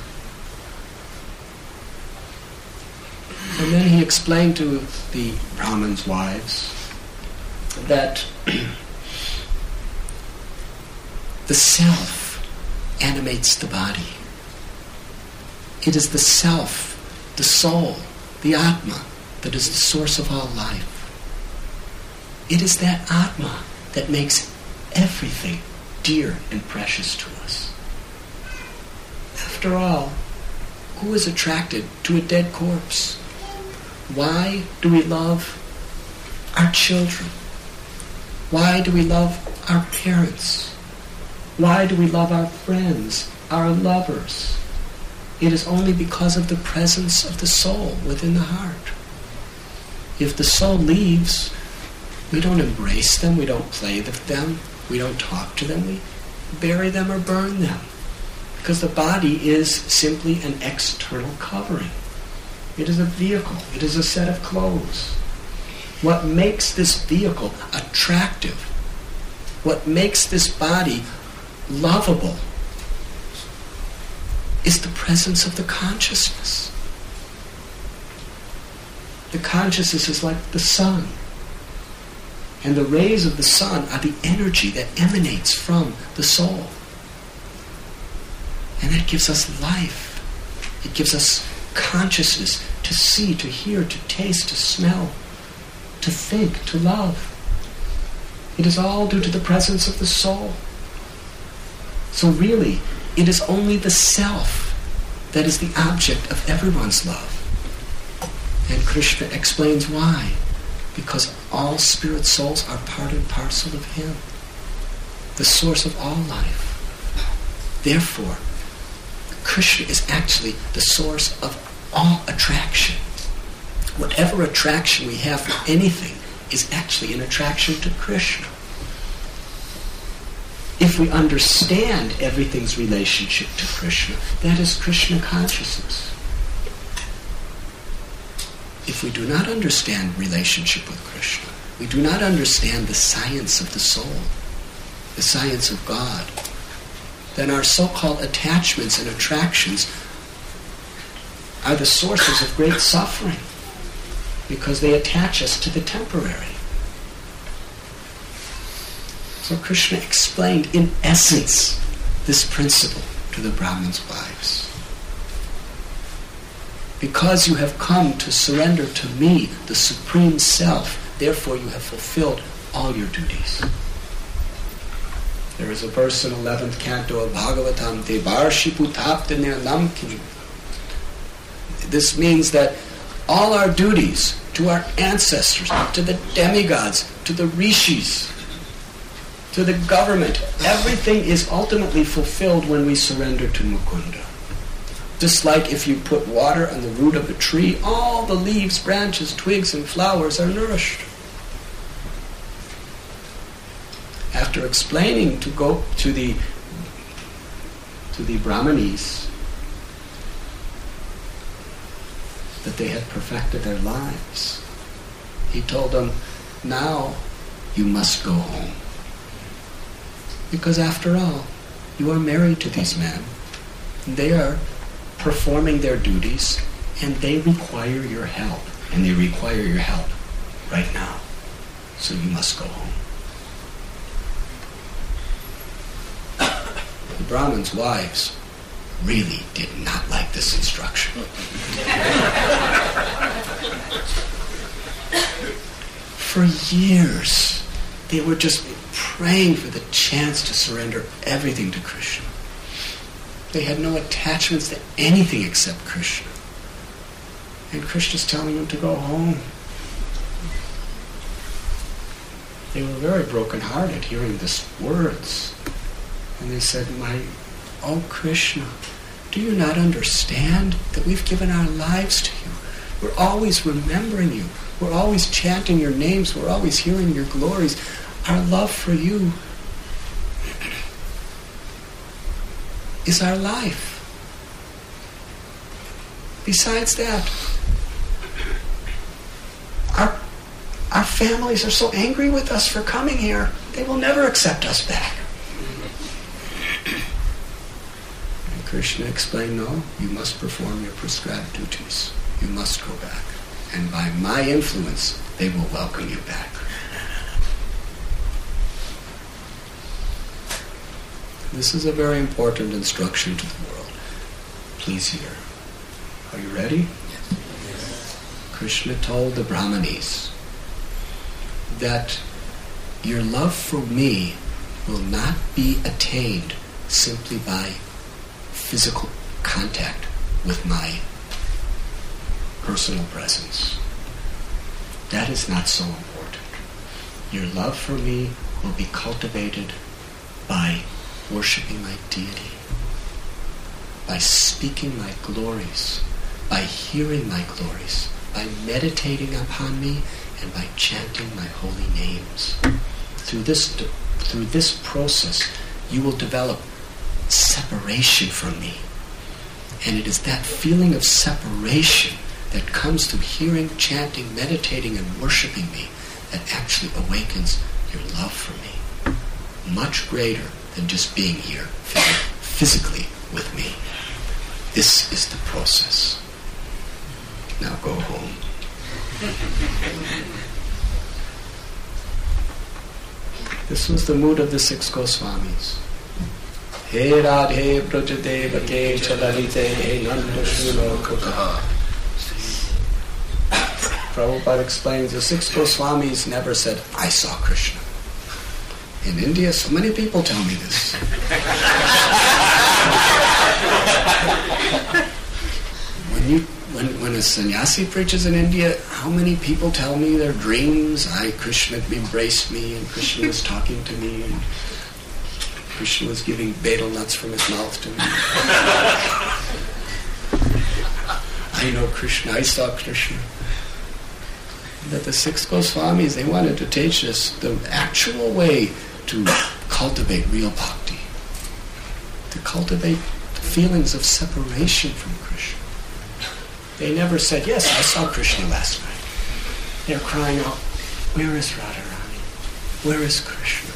And then he explained to the Brahmins' wives that the self animates the body. It is the self, the soul, the Atma, that is the source of all life. It is that Atma that makes everything dear and precious to us. After all, who is attracted to a dead corpse? Why do we love our children? Why do we love our parents? Why do we love our friends, our lovers? It is only because of the presence of the soul within the heart. If the soul leaves, we don't embrace them, we don't play with them, we don't talk to them, we bury them or burn them. Because the body is simply an external covering. It is a vehicle, it is a set of clothes. What makes this vehicle attractive, what makes this body lovable, is the presence of the consciousness. The consciousness is like the sun. And the rays of the sun are the energy that emanates from the soul. And that gives us life. It gives us consciousness to see, to hear, to taste, to smell, to think, to love. It is all due to the presence of the soul. So really, it is only the self that is the object of everyone's love. And Krishna explains why. Because all spirit souls are part and parcel of him, the source of all life. Therefore, Krishna is actually the source of all attraction. Whatever attraction we have for anything is actually an attraction to Krishna. If we understand everything's relationship to Krishna, that is Krishna consciousness. If we do not understand relationship with Krishna, we do not understand the science of the soul, the science of God, then our so-called attachments and attractions are the sources of great suffering, because they attach us to the temporary. So Krishna explained, in essence, this principle to the Brahmins' wives. Because you have come to surrender to me, the Supreme Self, therefore you have fulfilled all your duties. There is a verse in eleventh canto of Bhagavatam, Devarshi Putapta Nirnam Kinju. This means that all our duties to our ancestors, to the demigods, to the rishis, to the government, everything is ultimately fulfilled when we surrender to Mukunda. Just like if you put water on the root of a tree, all the leaves, branches, twigs, and flowers are nourished. After explaining to go to the to the Brahmanis that they had perfected their lives, he told them, now you must go home. Because after all, you are married to these men. They are performing their duties, and they require your help. And they require your help right now. So you must go home. The Brahmins' wives really did not like this instruction. For years, they were just praying for the chance to surrender everything to Krishna. They had no attachments to anything except Krishna. And Krishna's telling them to go home. They were very brokenhearted hearing these words. And they said, My, oh Krishna, do you not understand that we've given our lives to you? We're always remembering you. We're always chanting your names. We're always hearing your glories. Our love for you is our life. Besides that, our, our families are so angry with us for coming here, they will never accept us back. And Krishna explained, no, you must perform your prescribed duties. You must go back. And by my influence, they will welcome you back. This is a very important instruction to the world. Please hear. Are you ready? Yes. Krishna told the Brahmanis that your love for me will not be attained simply by physical contact with my personal presence. That is not so important. Your love for me will be cultivated by worshipping my deity, by speaking my glories, by hearing my glories, by meditating upon me, and by chanting my holy names. Through this, through this process, you will develop separation from me. And it is that feeling of separation that comes through hearing, chanting, meditating, and worshipping me that actually awakens your love for me. Much greater than just being here physically with me. This is the process. Now go home. This was the mood of the six Goswamis. He Radhe Brajadevake Chalalite Nanda Shulokaka. Prabhupada explains the six Goswamis never said, I saw Krishna. In India, so many people tell me this. when you when when a sannyasi preaches in India, how many people tell me their dreams? I Krishna embraced me, and Krishna was talking to me, and Krishna was giving betel nuts from his mouth to me. I know Krishna. I saw Krishna. That the six Goswamis, they wanted to teach us the actual way to cultivate real bhakti, to cultivate the feelings of separation from Krishna. They never said, yes, I saw Krishna last night. They're crying out, where is Radharani? Where is Krishna?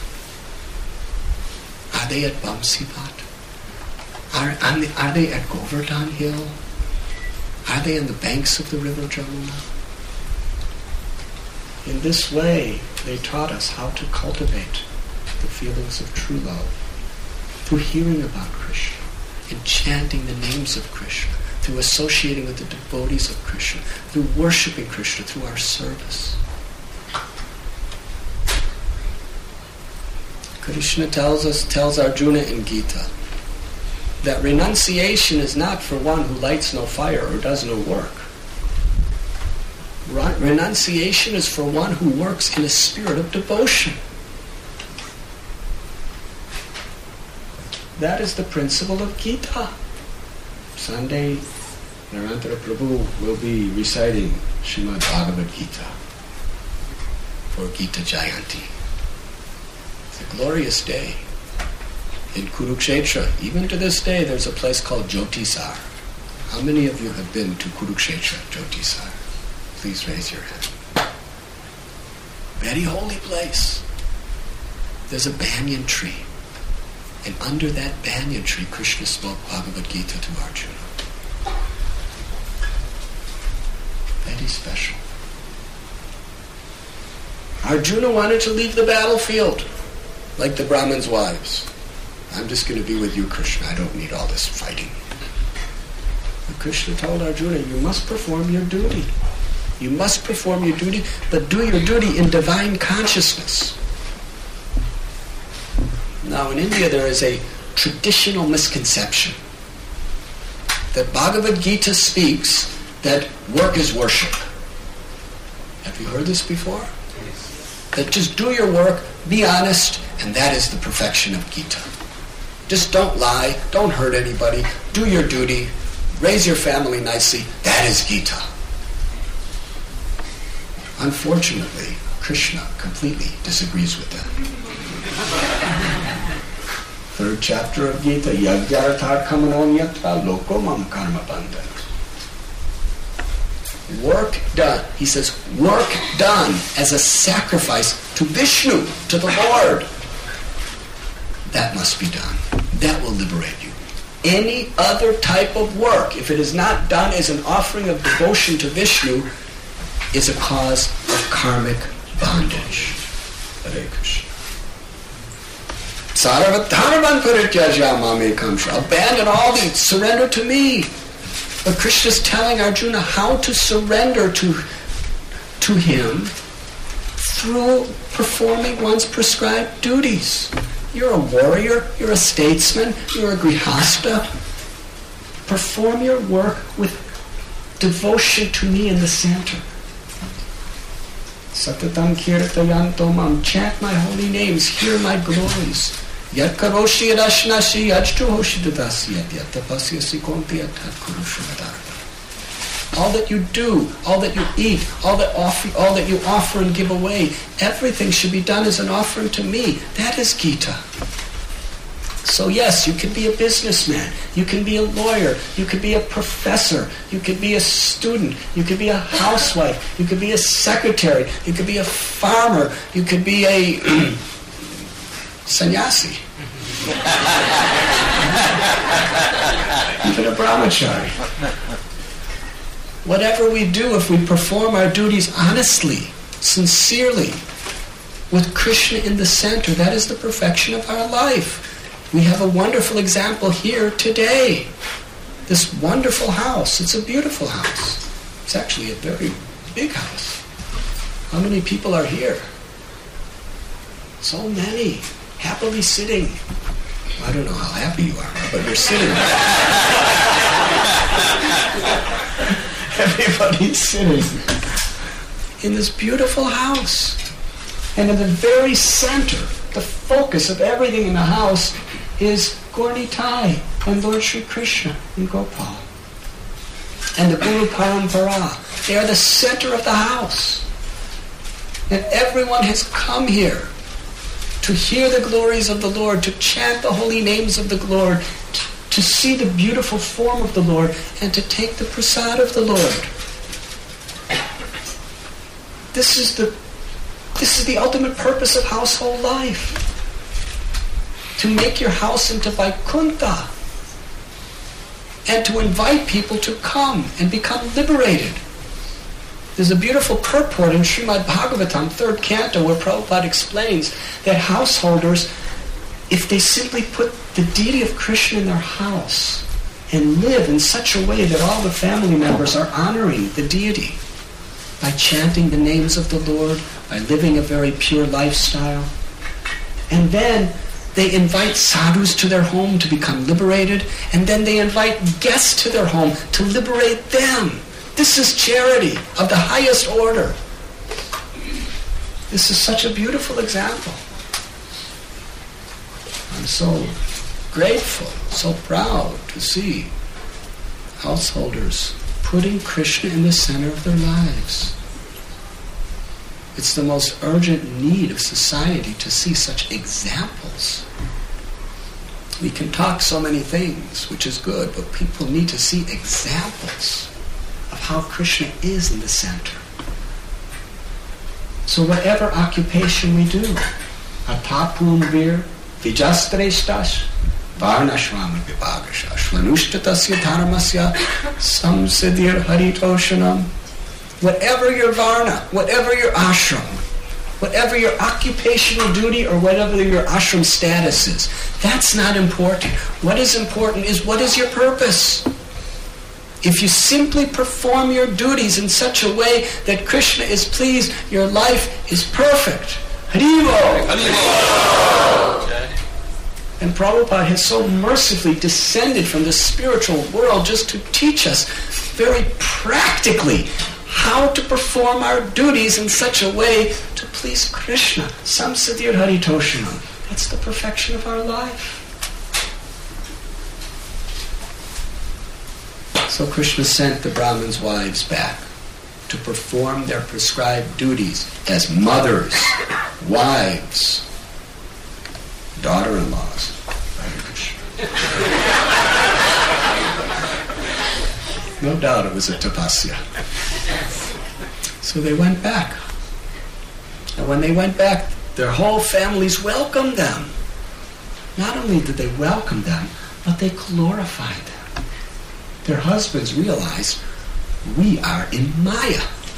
Are they at Bamsipat? Are, are they at Govardhan Hill? Are they on the banks of the river Jamuna? In this way, they taught us how to cultivate the feelings of true love through hearing about Krishna and chanting the names of Krishna, through associating with the devotees of Krishna, through worshiping Krishna, through our service. Krishna tells us, tells Arjuna in Gita, that renunciation is not for one who lights no fire or does no work. Renunciation is for one who works in a spirit of devotion. That is the principle of Gita. Sunday, Narantara Prabhu will be reciting Srimad Bhagavad Gita for Gita Jayanti. It's a glorious day. In Kurukshetra, even to this day, there's a place called Jyotisar. How many of you have been to Kurukshetra, Jyotisar? Please raise your hand. Very holy place. There's a banyan tree. And under that banyan tree, Krishna spoke Bhagavad Gita to Arjuna. Very special. Arjuna wanted to leave the battlefield, like the Brahmins' wives. I'm just going to be with you, Krishna. I don't need all this fighting. But Krishna told Arjuna, you must perform your duty. You must perform your duty, but do your duty in divine consciousness. Now, in India, there is a traditional misconception that Bhagavad Gita speaks that work is worship. Have you heard this before? Yes. That just do your work, be honest, and that is the perfection of Gita. Just don't lie, don't hurt anybody, do your duty, raise your family nicely. That is Gita. Unfortunately, Krishna completely disagrees with that. Third chapter of Gita, Yagyartha kamanonyatra loko mam karma bandhana. Work done. He says, work done as a sacrifice to Vishnu, to the Lord. That must be done. That will liberate you. Any other type of work, if it is not done as an offering of devotion to Vishnu, is a cause of karmic bondage. Hare Krishna. Abandon all these, surrender to me. But Krishna is telling Arjuna how to surrender to, to him through performing one's prescribed duties. You're a warrior, you're a statesman, you're a grihasta. Perform your work with devotion to me in the center. Satatam kirtayanto mam, chant my holy names, hear my glories. Yat karoshi yadashnashi yajtu hoshi dadasi yat yat tapasyasi konti yat kurushamadara. All that you do, all that you eat, all that offer, all that you offer and give away, everything should be done as an offering to me. That is Gita. So yes, you can be a businessman, you can be a lawyer, you can be a professor, you can be a student, you can be a housewife, you can be a secretary, you could be a farmer, you could be a sannyasi. Even a brahmachari. Whatever we do, if we perform our duties honestly, sincerely, with Krishna in the center, that is the perfection of our life. We have a wonderful example here today. This wonderful house. It's a beautiful house. It's actually a very big house. How many people are here? So many. Happily sitting. I don't know how happy you are, but you're sitting there. Everybody's sitting in this beautiful house. And in the very center, the focus of everything in the house is Gaura-Nitai and Lord Sri Krishna and Gopal. And the Guru Parampara. They are the center of the house. And everyone has come here to hear the glories of the Lord, to chant the holy names of the Lord, to see the beautiful form of the Lord, and to take the prasad of the Lord. This is the this is the ultimate purpose of household life. To make your house into Vaikuntha. And to invite people to come and become liberated. There's a beautiful purport in Srimad Bhagavatam, third canto, where Prabhupada explains that householders, if they simply put the deity of Krishna in their house and live in such a way that all the family members are honoring the deity by chanting the names of the Lord, by living a very pure lifestyle, and then they invite sadhus to their home to become liberated, and then they invite guests to their home to liberate them. This is charity of the highest order. This is such a beautiful example. I'm so grateful, so proud to see householders putting Krishna in the center of their lives. It's the most urgent need of society to see such examples. We can talk so many things, which is good, but people need to see examples of how Krishna is in the center. So whatever occupation we do, atapum vir vijastreshtas varnashram vipagasha shvanushtatasya dharmasya samsiddhir haritoshanam. Whatever your varna, whatever your ashram, whatever your occupational duty or whatever your ashram status is, that's not important. What is important is what is your purpose. If you simply perform your duties in such a way that Krishna is pleased, your life is perfect. Haribo! Haribo! And Prabhupada has so mercifully descended from the spiritual world just to teach us very practically how to perform our duties in such a way to please Krishna. Samsiddhir haritoshanam. That's the perfection of our life. So Krishna sent the Brahmins' wives back to perform their prescribed duties as mothers, wives, daughter-in-laws. No doubt it was a tapasya. So they went back. And when they went back, their whole families welcomed them. Not only did they welcome them, but they glorified them. Their husbands realized, we are in Maya.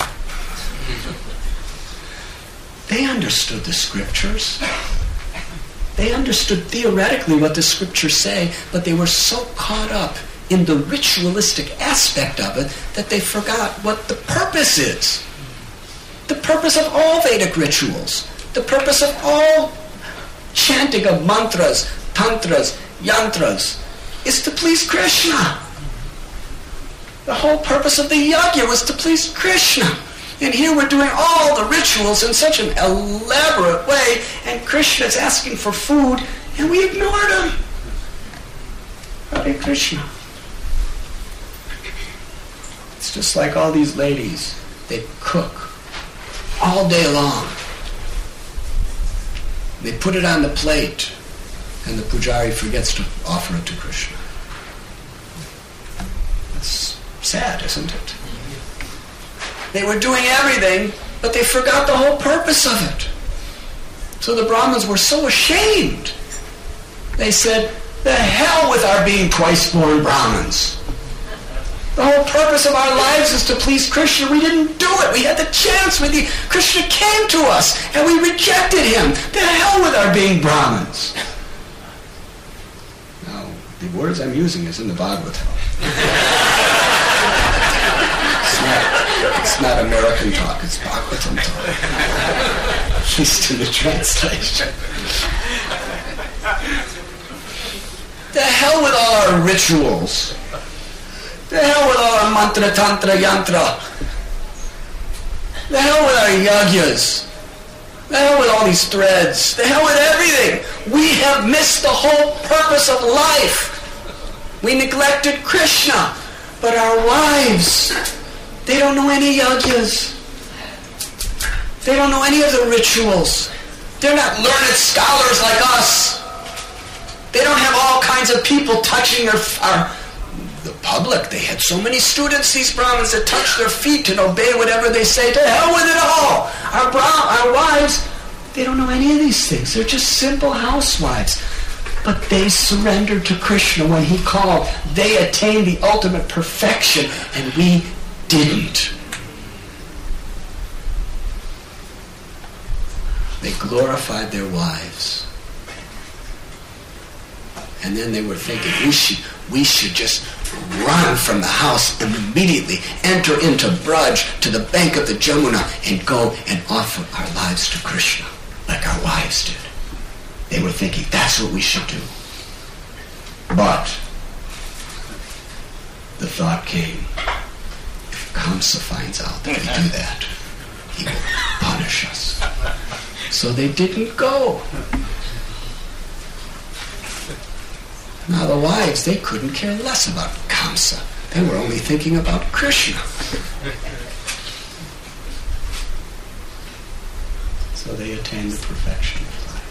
They understood the scriptures. They understood theoretically what the scriptures say, but they were so caught up in the ritualistic aspect of it that they forgot what the purpose is. The purpose of all Vedic rituals, the purpose of all chanting of mantras, tantras, yantras, is to please Krishna. The whole purpose of the yajna was to please Krishna. And here we're doing all the rituals in such an elaborate way, and Krishna is asking for food, and we ignored him. Hare Krishna. It's just like all these ladies. They cook all day long. They put it on the plate, and the pujari forgets to offer it to Krishna. That's sad, isn't it? They were doing everything, but they forgot the whole purpose of it. So the Brahmins were so ashamed. They said, the hell with our being twice-born Brahmins. The whole purpose of our lives is to please Krishna. We didn't do it. We had the chance with you. Krishna came to us, and we rejected him. The hell with our being Brahmins. Now, the words I'm using is in the Bhagavatam. It's not, it's not American talk, it's Bhagavatam talk. At least in the translation. The hell with all our rituals. The hell with all our mantra, tantra, yantra. The hell with our yagyas. The hell with all these threads. The hell with everything. We have missed the whole purpose of life. We neglected Krishna. But our wives, they don't know any yagyas. They don't know any of the rituals. They're not learned scholars like us. They don't have all kinds of people touching their... Our, the public, they had so many students, these Brahmins, that touch their feet and obey whatever they say. To hell with it all. Our, Brah- our wives, they don't know any of these things. They're just simple housewives. But they surrendered to Krishna when he called. They attained the ultimate perfection, and we didn't. They glorified their wives. And then they were thinking, we should, we should just run from the house immediately, enter into Braj, to the bank of the Jamuna, and go and offer our lives to Krishna, like our wives did. They were thinking, that's what we should do. But the thought came, if Kamsa finds out that we do that, he will punish us. So they didn't go. Now the wives, they couldn't care less about Kamsa. They were only thinking about Krishna. So they attained the perfection of life.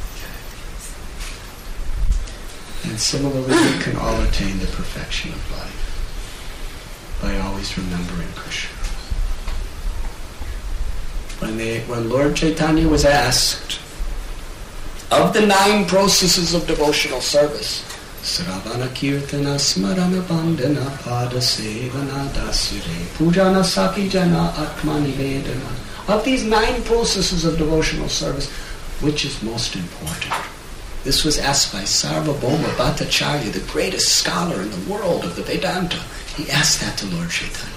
And similarly, we can all attain the perfection of life by always remembering Krishna. When, they, when Lord Chaitanya was asked of the nine processes of devotional service, Sravana Kirtana Smarana Bandhana Pada Sevana Dasire Pujana Saki Jana Atmani Vedana, of these nine processes of devotional service, which is most important? This was asked by Sarvabhauma Bhattacharya, the greatest scholar in the world of the Vedanta. He asked that to Lord Chaitanya.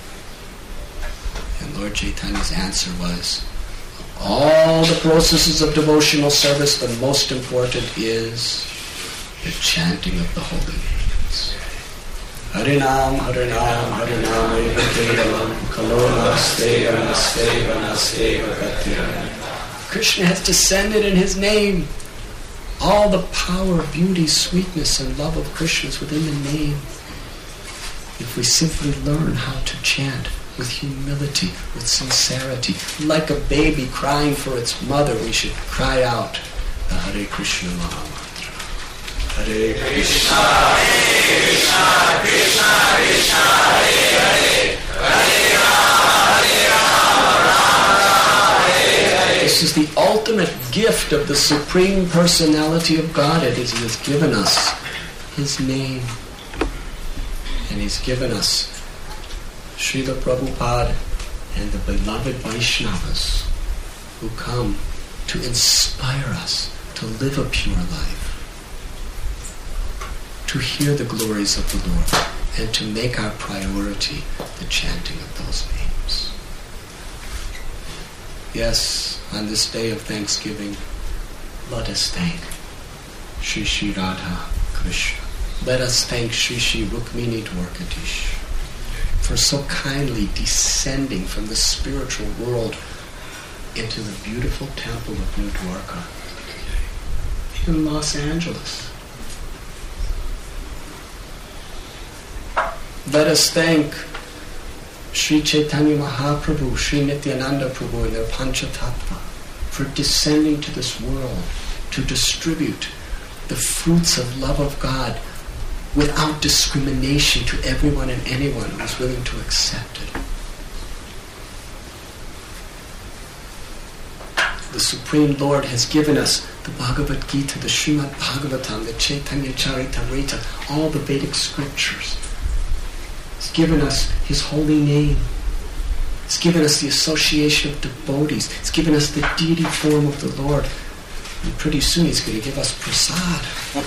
And Lord Chaitanya's answer was, of all the processes of devotional service, the most important is the chanting of the holy names. Harinam, Harinam, Harinam, Eva Kevalam, Kalona, Steva, Steva, Steva, Gatyana. Krishna has descended in his name. All the power, beauty, sweetness, and love of Krishna is within the name. If we simply learn how to chant with humility, with sincerity, like a baby crying for its mother, we should cry out the Hare Krishna Maha Mantra. Hare Krishna, Hare Krishna, Krishna Krishna, Hare Hare, Hare Rama, Hare Rama, Rama Rama, Hare Hare. This is the ultimate gift of the Supreme Personality of Godhead, is He has given us His name. And He's given us Srila Prabhupada and the beloved Vaishnavas who come to inspire us to live a pure life, to hear the glories of the Lord, and to make our priority the chanting of those names. Yes, on this day of Thanksgiving, let us thank Shri Shri Radha Krishna. Let us thank Shri Shri Rukmini Dwarkadish for so kindly descending from the spiritual world into the beautiful temple of New Dwarka in Los Angeles. Let us thank Sri Chaitanya Mahaprabhu, Sri Nityananda Prabhu and their Panchatattva for descending to this world to distribute the fruits of love of God without discrimination to everyone and anyone who is willing to accept it. The Supreme Lord has given us the Bhagavad Gita, the Srimad Bhagavatam, the Chaitanya Charitamrita, all the Vedic scriptures. He's given us His holy name. He's given us the association of devotees. He's given us the deity form of the Lord. And pretty soon He's going to give us prasad.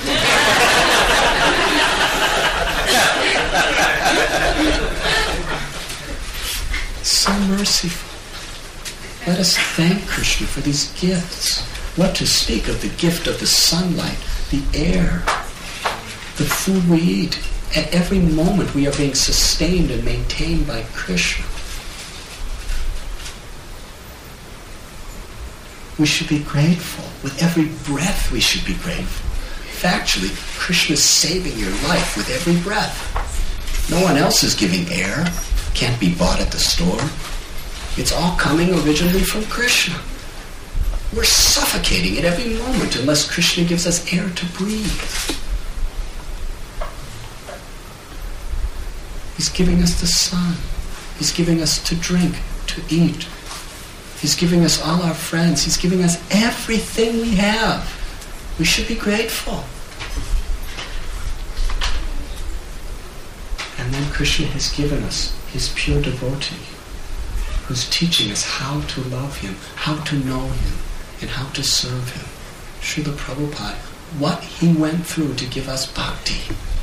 So merciful. Let us thank Krishna for these gifts. What to speak of the gift of the sunlight, the air, the food we eat. At every moment we are being sustained and maintained by Krishna. We should be grateful. With every breath we should be grateful. Factually, Krishna is saving your life with every breath. No one else is giving air. Can't be bought at the store. It's all coming originally from Krishna. We're suffocating at every moment unless Krishna gives us air to breathe. He's giving us the sun. He's giving us to drink, to eat. He's giving us all our friends. He's giving us everything we have. We should be grateful. And then Krishna has given us His pure devotee, who's teaching us how to love Him, how to know Him, and how to serve him. Srila Prabhupada, what he went through to give us bhakti.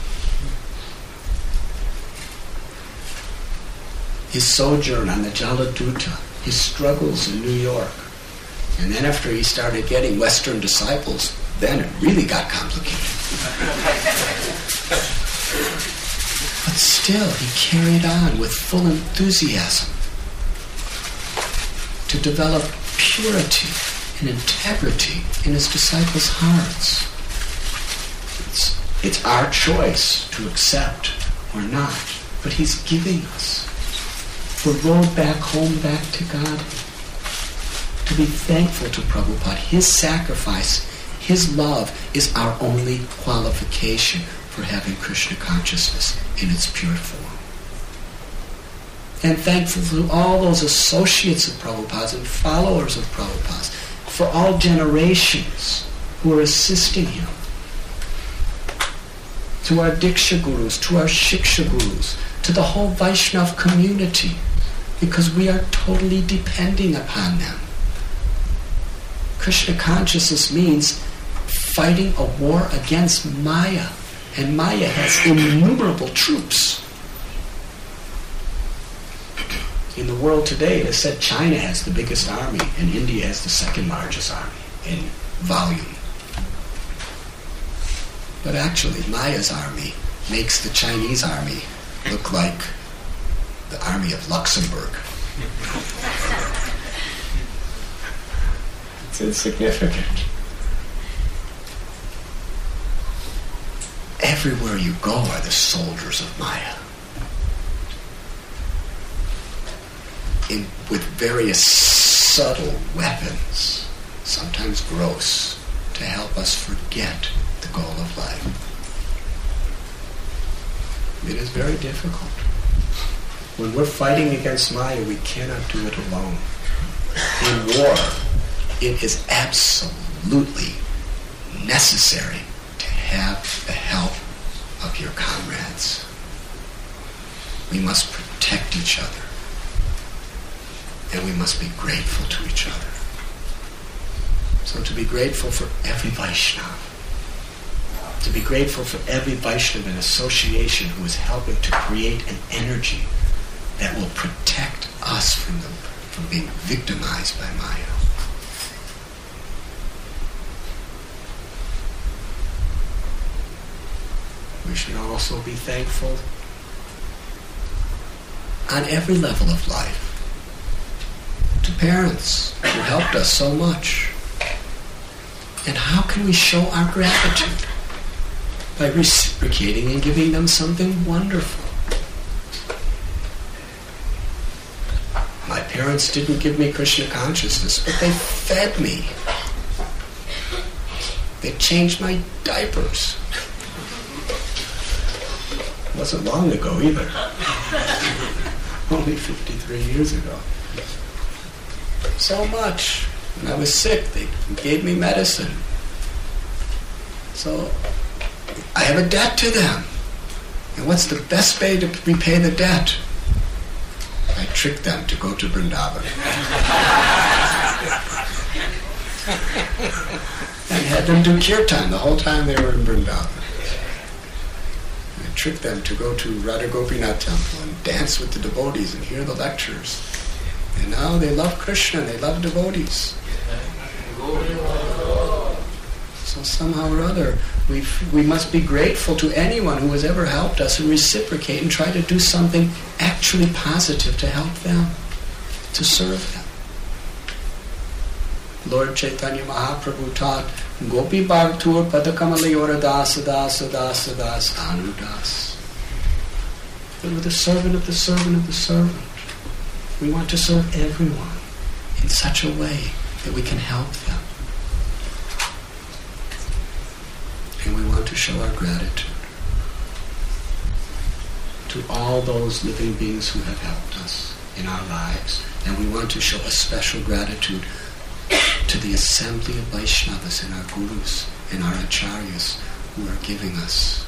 His sojourn on the Jaladuta, his struggles in New York. And then after he started getting Western disciples, then it really got complicated. But still, he carried on with full enthusiasm to develop purity and integrity in his disciples' hearts. It's, it's our choice to accept or not, but he's giving us the road back home, back to God. To be thankful to Prabhupada. His sacrifice, his love is our only qualification for having Krishna consciousness in its pure form. And thankful to all those associates of Prabhupada's and followers of Prabhupada's, for all generations who are assisting him. To our Diksha Gurus, to our Shiksha Gurus, to the whole Vaishnava community, because we are totally depending upon them. Krishna consciousness means fighting a war against Maya, and Maya has innumerable troops. In the world today, it is said China has the biggest army and India has the second largest army in volume. But actually, Maya's army makes the Chinese army look like the army of Luxembourg. It's insignificant. Everywhere you go are the soldiers of Maya. In, with various subtle weapons, sometimes gross, to help us forget the goal of life. It is very difficult. When we're fighting against Maya, we cannot do it alone. In war, it is absolutely necessary to have the help of your comrades. We must protect each other. And we must be grateful to each other. So to be grateful for every Vaishnava, to be grateful for every Vaishnava and association who is helping to create an energy that will protect us from, the, from being victimized by Maya. We should also be thankful on every level of life to parents who helped us so much. And how can we show our gratitude? By reciprocating and giving them something wonderful. My parents didn't give me Krishna consciousness, but they fed me. They changed my diapers. It wasn't long ago either. Only fifty-three years ago. So much. When I was sick, they gave me medicine. So I have a debt to them. And what's the best way to repay the debt? I tricked them to go to Vrindavan. And had them do kirtan the whole time they were in Vrindavan. I tricked them to go to Radha Gopinath temple and dance with the devotees and hear the lectures. And now they love Krishna, they love devotees. So somehow or other, we we must be grateful to anyone who has ever helped us and reciprocate and try to do something actually positive to help them, to serve them. Lord Chaitanya Mahaprabhu taught, Gopi Bhartur Padakamalayora Dasa Dasa Dasa Das Anudas. They were the servant of the servant of the servant. We want to serve everyone in such a way that we can help them. And we want to show our gratitude to all those living beings who have helped us in our lives. And we want to show a special gratitude to the assembly of Vaishnavas and our Gurus and our Acharyas who are giving us,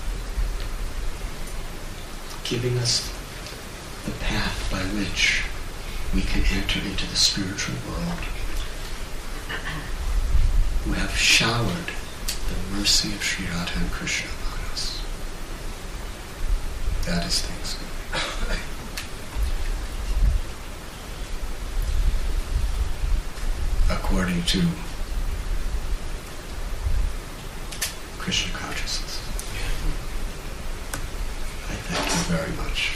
giving us the path by which we can enter into the spiritual world. who have showered the mercy of Sri Radha and Krishna upon us. That is Thanksgiving. According to Krishna consciousness. I thank you very much.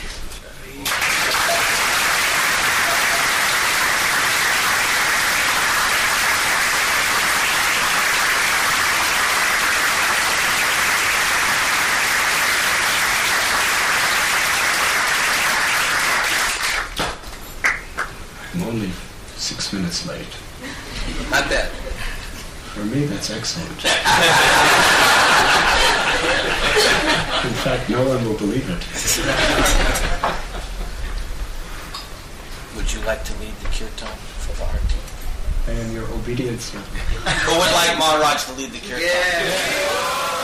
I'm only six minutes late. Not that. For me, that's excellent. In fact, no one will believe it. Would you like to lead the kirtan for the art team? I am your obedient servant. Who would like Maharaj to lead the kirtan? Yeah.